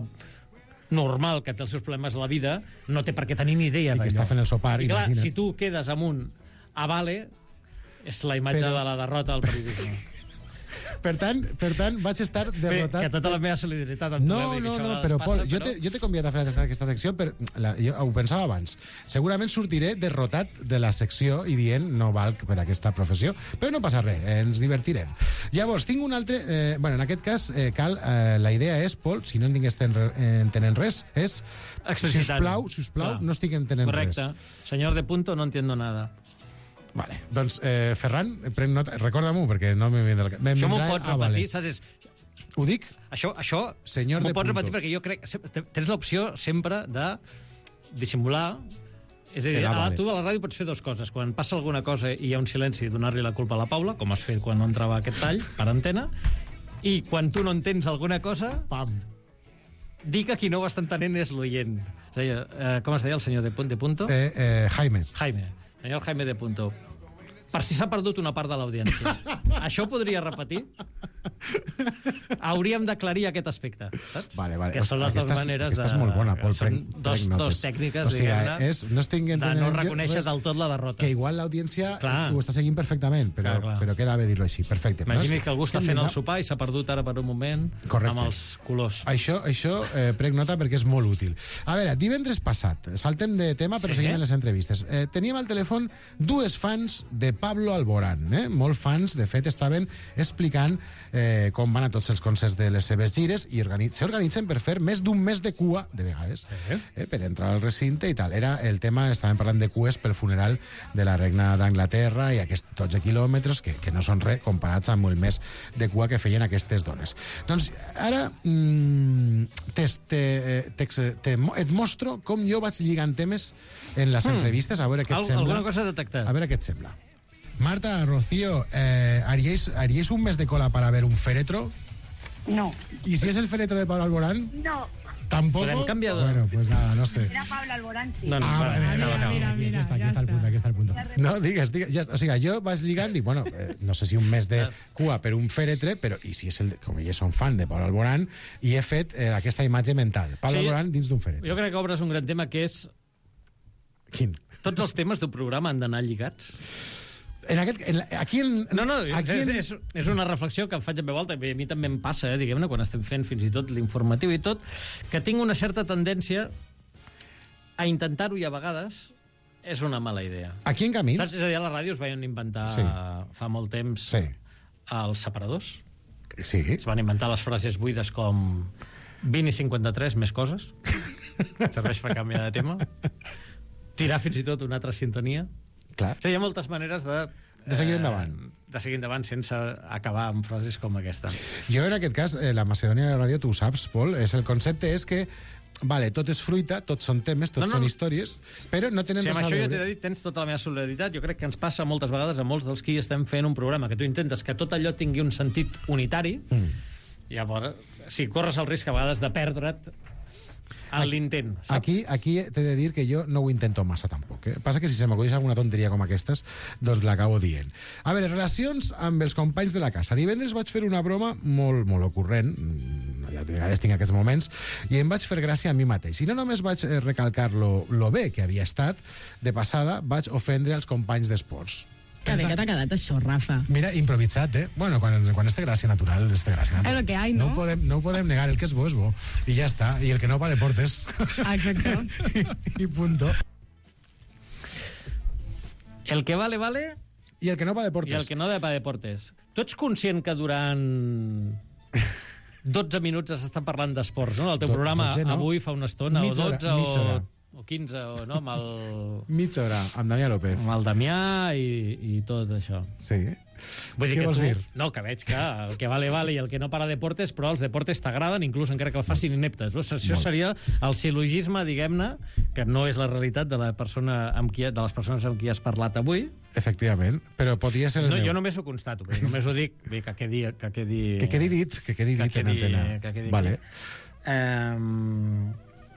Speaker 9: normal que té els seus problemes a la vida no té per què tenir ni idea
Speaker 4: i que està fent el sopar,
Speaker 9: i clar,
Speaker 4: imagina't.
Speaker 9: si tu quedes amb un ah, vale, és la imatge però... de la derrota del periodisme.
Speaker 4: Per tant, per tant, vaig estar derrotat...
Speaker 9: Bé, que tota la meva solidaritat amb
Speaker 4: no,
Speaker 9: tu,
Speaker 4: no, no, però Pol, jo t'he jo convidat a fer aquesta secció, per, la, jo ho pensava abans. Segurament sortiré derrotat de la secció i dient no valc per aquesta professió, però no passa res, eh, ens divertirem. Llavors, tinc un altre... Eh, bueno, en aquest cas, eh, cal, eh, la idea és, Pol, si no tingués entenent res, és... Si us plau, si us plau, no estic entenent
Speaker 9: correcte.
Speaker 4: res.
Speaker 9: Correcte. Señor de Punto, no entiendo nada.
Speaker 4: Vale, doncs, eh, Ferran, pren nota, recorda-m'ho, perquè no m'he vindrà...
Speaker 9: Això m'ho pots ah, repetir, vale. saps?
Speaker 4: Ho dic?
Speaker 9: Això, això m'ho pots repetir perquè jo crec... Tens l'opció sempre de dissimular... És a dir,
Speaker 4: ah,
Speaker 9: vale. a, tu a la ràdio pots fer dues coses. Quan passa alguna cosa i hi ha un silenci, donar-li la culpa a la Paula, com has fet quan no entrava aquest tall per antena, i quan tu no entens alguna cosa...
Speaker 4: Pam!
Speaker 9: Dir que qui no ho està entenent és l'oient. O sigui, eh, com es deia el senyor de, de Punto?
Speaker 4: Eh, eh, Jaime.
Speaker 9: Jaime. Senyor Jaime de Punto. Per si s'ha perdut una part de l'audiència. Això ho podria repetir? Hauríem d'aclarir aquest aspecte, saps?
Speaker 4: Vale, vale.
Speaker 9: Que són les dues maneres de...
Speaker 4: Aquesta és molt bona, Pol.
Speaker 9: Són dos, dos tècniques,
Speaker 4: o sigui,
Speaker 9: diguem-ne,
Speaker 4: és, no estic
Speaker 9: de no reconèixer del tot la derrota.
Speaker 4: Que igual l'audiència ho està seguint perfectament, però, clar, clar. però queda bé dir-ho així. Perfecte.
Speaker 9: Imagini que algú està fent el sopar i s'ha perdut ara per un moment
Speaker 4: correcte.
Speaker 9: Amb els colors.
Speaker 4: Això, això eh, prenc nota perquè és molt útil. A veure, divendres passat, saltem de tema, però sí, seguim en les entrevistes. Eh, teníem al telèfon dues fans de Pablo Alborán. Eh? Molt fans, de fet, estaven explicant eh, com van a tots els concerts de les seves gires i s'organitzen per fer més d'un mes de cua, de vegades, eh? Eh, per entrar al recinte i tal. Era el tema, estàvem parlant de cues pel funeral de la regna d'Anglaterra i aquests dotze quilòmetres, que, que no són res comparats amb el mes de cua que feien aquestes dones. Doncs ara mm, te, te, te, te, et mostro com jo vaig lligant temes en les mm. entrevistes, a veure què et
Speaker 9: Al,
Speaker 4: sembla.
Speaker 9: Alguna cosa detectat.
Speaker 4: A veure què et sembla. Marta, Rocío, eh, ¿haríais, ¿haríais un mes de cola para ver un féretro?
Speaker 13: No.
Speaker 4: ¿Y si es el féretro de Pablo Alborán?
Speaker 13: No.
Speaker 4: ¿Tampoco? Bueno, pues nada, no sé.
Speaker 13: Era Pablo Alborán, sí.
Speaker 9: No, no,
Speaker 4: ah,
Speaker 9: vale,
Speaker 4: mira,
Speaker 9: mira,
Speaker 4: mira, mira, mira, aquí està, aquí està el punt, aquí està el punt. No, digues, digues. Ja, o sigui, jo vaig lligant i, bueno, eh, no sé si un mes de cua per un fèretre, però, i si és el, com ella són fan de Pablo Alborán, i he fet eh, aquesta imatge mental. Pablo sí, Alborán dins d'un fèretre.
Speaker 9: Jo crec que obres un gran tema que és...
Speaker 4: Quin?
Speaker 9: Tots els temes d'un programa han d'anar lligats?
Speaker 4: En aquest, en, aquí en,
Speaker 9: no, no,
Speaker 4: aquí
Speaker 9: és,
Speaker 4: en...
Speaker 9: és, és una reflexió que em faig en veu alta, i a mi també em passa, eh, diguem-ne, quan estem fent fins i tot l'informatiu i tot, que tinc una certa tendència a intentar-ho i a vegades és una mala idea.
Speaker 4: Aquí en Camins...
Speaker 9: Saps? És a dir, a la ràdio es van inventar
Speaker 4: sí.
Speaker 9: fa molt temps
Speaker 4: sí.
Speaker 9: els separadors.
Speaker 4: Sí.
Speaker 9: Es van inventar les frases buides com vint i cinquanta-tres més coses. Serveix per canviar de tema. Tirar fins i tot una altra sintonia.
Speaker 4: Clar.
Speaker 9: O sigui, hi ha moltes maneres de...
Speaker 4: De seguir endavant.
Speaker 9: Eh, de seguir endavant sense acabar amb frases com aquesta.
Speaker 4: Jo, en aquest cas, eh, la Macedònia de la ràdio, tu ho saps, Pol, és el concepte és que vale, tot és fruita, tots són temes, tots no, no, són històries, però no tenen
Speaker 9: sí,
Speaker 4: res a veure.
Speaker 9: Això jo t'he dit, tens tota la meva solidaritat. Jo crec que ens passa moltes vegades a molts dels qui estem fent un programa, que tu intentes que tot allò tingui un sentit unitari, mm. i llavors, si corres el risc a vegades de perdre't a l'intent, saps?
Speaker 4: Aquí, aquí t'he de dir que jo no ho intento massa, tampoc. Eh? Passa que si se m'acudeix alguna tonteria com aquestes, doncs l'acabo dient. A veure, relacions amb els companys de la casa. Divendres vaig fer una broma molt, molt ocurrent, ja de vegades tinc aquests moments, i em vaig fer gràcia a mi mateix. I no només vaig recalcar lo, lo bé que havia estat, de passada vaig ofendre els companys d'esports.
Speaker 10: Que bé que t'ha quedat això, Rafa.
Speaker 4: Mira, improvisat, eh? Bueno, quan, quan és de gràcia natural, és de gràcia natural.
Speaker 10: És el que hay, no?
Speaker 4: No ho, podem, no ho podem negar, el que és bo és bo. I ja està. I el que no va a deportes.
Speaker 10: Exacte.
Speaker 4: I, I punto.
Speaker 9: El que vale, vale...
Speaker 4: I el que no va a deportes.
Speaker 9: I el que no va a deportes. Tu ets conscient que durant dotze minuts has estat parlant d'esports, no? El teu Do, programa dotze, no? Avui fa una estona, mitja o dotze, hora, mitja hora. o quinze, o no, amb el...
Speaker 4: Mitja hora, amb Damià López.
Speaker 9: Amb el Damià i, i tot això.
Speaker 4: Sí.
Speaker 9: Vull dir
Speaker 4: Què
Speaker 9: que
Speaker 4: vols
Speaker 9: tu,
Speaker 4: dir?
Speaker 9: No, que veig que el que vale, vale i el que no para deportes, però els deportes t'agraden, inclús encara que el facin ineptes. Això seria el silogisme, diguem-ne, que no és la realitat de, la persona amb qui, de les persones amb qui has parlat avui.
Speaker 4: Efectivament, però podia ser el
Speaker 9: no,
Speaker 4: meu.
Speaker 9: Jo només ho constato, però només ho dic, bé, que quedi... Que quedi,
Speaker 4: que quedi dit, que quedi dit
Speaker 9: que
Speaker 4: en
Speaker 9: quedi,
Speaker 4: antena.
Speaker 9: Que quedi
Speaker 4: vale.
Speaker 9: Um...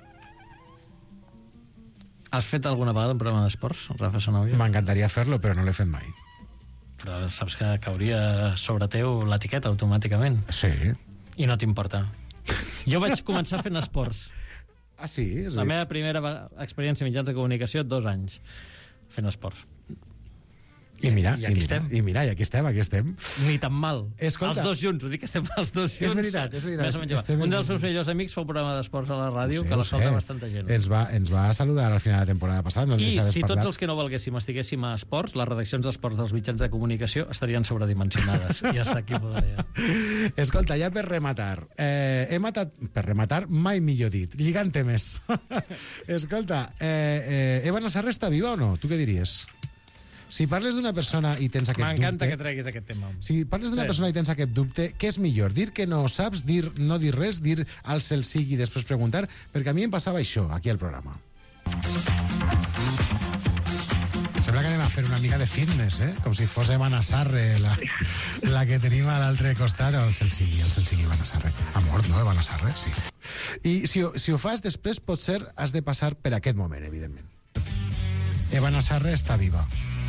Speaker 9: Has fet alguna vegada un programa d'esports, Rafa Sanòvia?
Speaker 4: M'encantaria fer-lo, però no l'he fet mai.
Speaker 9: Però saps que cauria sobre teu l'etiqueta automàticament.
Speaker 4: Sí.
Speaker 9: I no t'importa. Jo vaig començar fent esports.
Speaker 4: Ah, sí? És
Speaker 9: La meva primera experiència en mitjans de comunicació, dos anys fent esports.
Speaker 4: I mira,
Speaker 9: I,
Speaker 4: i,
Speaker 9: aquí
Speaker 4: mira,
Speaker 9: estem.
Speaker 4: i mira, i aquí estem, aquí estem.
Speaker 9: Ni tan mal.
Speaker 4: Escolta,
Speaker 9: els dos junts, ho dic que estem els dos junts.
Speaker 4: És veritat, és veritat.
Speaker 9: Més o menys estem un dels seus millors amics fa un programa d'esports a la ràdio,
Speaker 4: sé,
Speaker 9: que l'escolta
Speaker 4: sé.
Speaker 9: bastanta gent.
Speaker 4: Ens va, ens va saludar al final de la temporada passada. No
Speaker 9: I si
Speaker 4: parlat.
Speaker 9: tots els que no valguéssim estiguéssim a esports, les redaccions d'esports dels mitjans de comunicació estarien sobredimensionades. I hasta aquí podria.
Speaker 4: Escolta, ja per rematar. Eh, he matat... Per rematar, mai millor dit. Lligant temes. Escolta, eh, eh, Eva Nassarra està viva o no? Tu què diries? Si parles d'una persona i tens aquest dubte...
Speaker 9: M'encanta que treguis aquest tema.
Speaker 4: Si parles d'una
Speaker 9: Sí.
Speaker 4: persona i tens aquest dubte, què és millor? Dir que no saps, dir no dir res, dir al cel sigui i després preguntar? Perquè a mi em passava això, aquí al programa. Sembla que anem a fer una mica de fitness, eh? Com si fos Eva Nassarre, la, la que tenim a l'altre costat. O el cel sigui, el cel sigui Eva Nassarre. Ha mort, no, Eva Nassarre? Sí. I si, si ho fas després, potser has de passar per aquest moment, evidentment. Eva Nassarre està viva.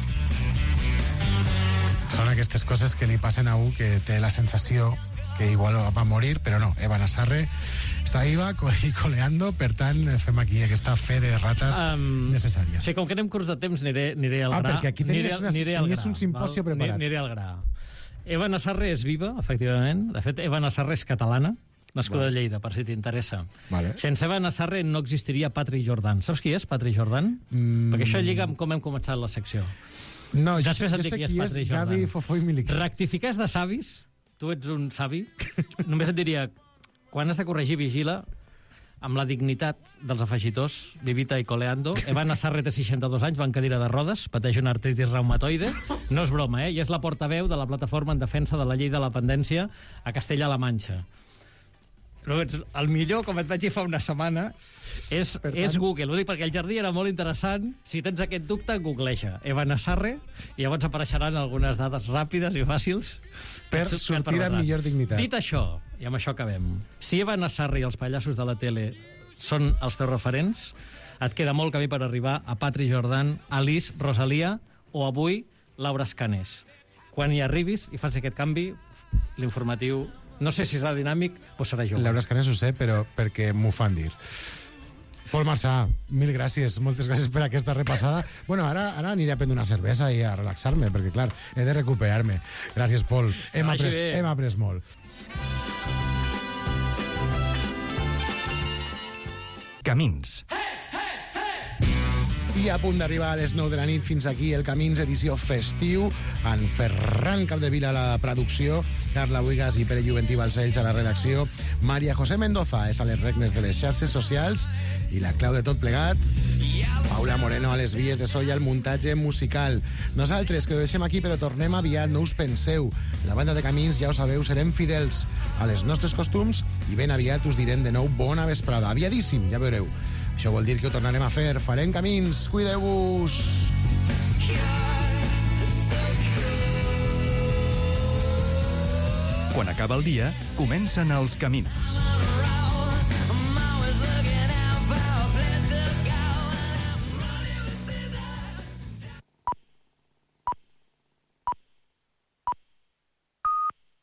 Speaker 4: Són aquestes coses que li passen a un que té la sensació que igual va morir, però no, Eva Nassarre està viva i coleando, per tant fem aquí aquesta fe de rates um, necessària.
Speaker 9: Sí, com que anem curs de temps aniré, aniré al
Speaker 4: ah,
Speaker 9: gra.
Speaker 4: Ah, perquè aquí tenies,
Speaker 9: aniré,
Speaker 4: una,
Speaker 9: aniré
Speaker 4: tenies
Speaker 9: gra,
Speaker 4: un simposio
Speaker 9: val?
Speaker 4: preparat.
Speaker 9: Aniré al gra. Eva Nassarre és viva, efectivament. De fet, Eva Nassarre és catalana, nascuda vale. a Lleida, per si t'interessa.
Speaker 4: Vale.
Speaker 9: Sense Eva Nassarre no existiria Patri Jordan. Saps qui és Patri Jordan? Mm. Perquè això lliga amb com hem començat la secció.
Speaker 4: No, jo,
Speaker 9: Després
Speaker 4: sé, jo sé qui és, és Gavi Fofó i Milik.
Speaker 9: Rectificar és de savis. Tu ets un savi. Només et diria, quan has de corregir, vigila amb la dignitat dels afegitors, vivita i coleando. Eva Nassarre té seixanta-dos anys, va en cadira de rodes, pateix una artritis reumatoide. No és broma, eh? I és la portaveu de la plataforma en defensa de la llei de la dependència a Castella-La Manxa. No, el millor, com et vaig dir fa una setmana, és, és Google. Ho dic perquè el jardí era molt interessant. Si tens aquest dubte, googleja Eva Nassarre i llavors apareixeran algunes dades ràpides i fàcils
Speaker 4: per sortir amb millor dignitat.
Speaker 9: Dit això, i amb això acabem, si Eva Nassarre i els pallassos de la tele són els teus referents, et queda molt camí per arribar a Patri Jordan, Alice, Rosalia o avui Laura Escanés. Quan hi arribis i fas aquest canvi, l'informatiu... No sé si serà dinàmic o serà jove.
Speaker 4: Laura Escanés ho sé, però perquè m'ho fan dir. Pol Marçà, mil gràcies, moltes gràcies per aquesta repassada. Bueno, ara, ara aniré a prendre una cervesa i a relaxar-me, perquè, clar, he de recuperar-me. Gràcies, Pol. Hem après, hem après molt.
Speaker 1: Camins.
Speaker 4: I a punt d'arribar a les nou de la nit, fins aquí el Camins, edició festiu, en Ferran Capdevila a la producció, Carla Buigas i Pere Juventí Balcells a la redacció, Maria José Mendoza és a les regnes de les xarxes socials i la clau de tot plegat, Paula Moreno a les vies de so i al muntatge musical. Nosaltres, que ho deixem aquí, però tornem aviat, no us penseu. La banda de Camins, ja ho sabeu, serem fidels a les nostres costums i ben aviat us direm de nou bona vesprada. Aviadíssim, ja veureu. Això vol dir que ho tornarem a fer. Farem Camins. Cuideu-vos.
Speaker 1: Quan acaba el dia, comencen els camins.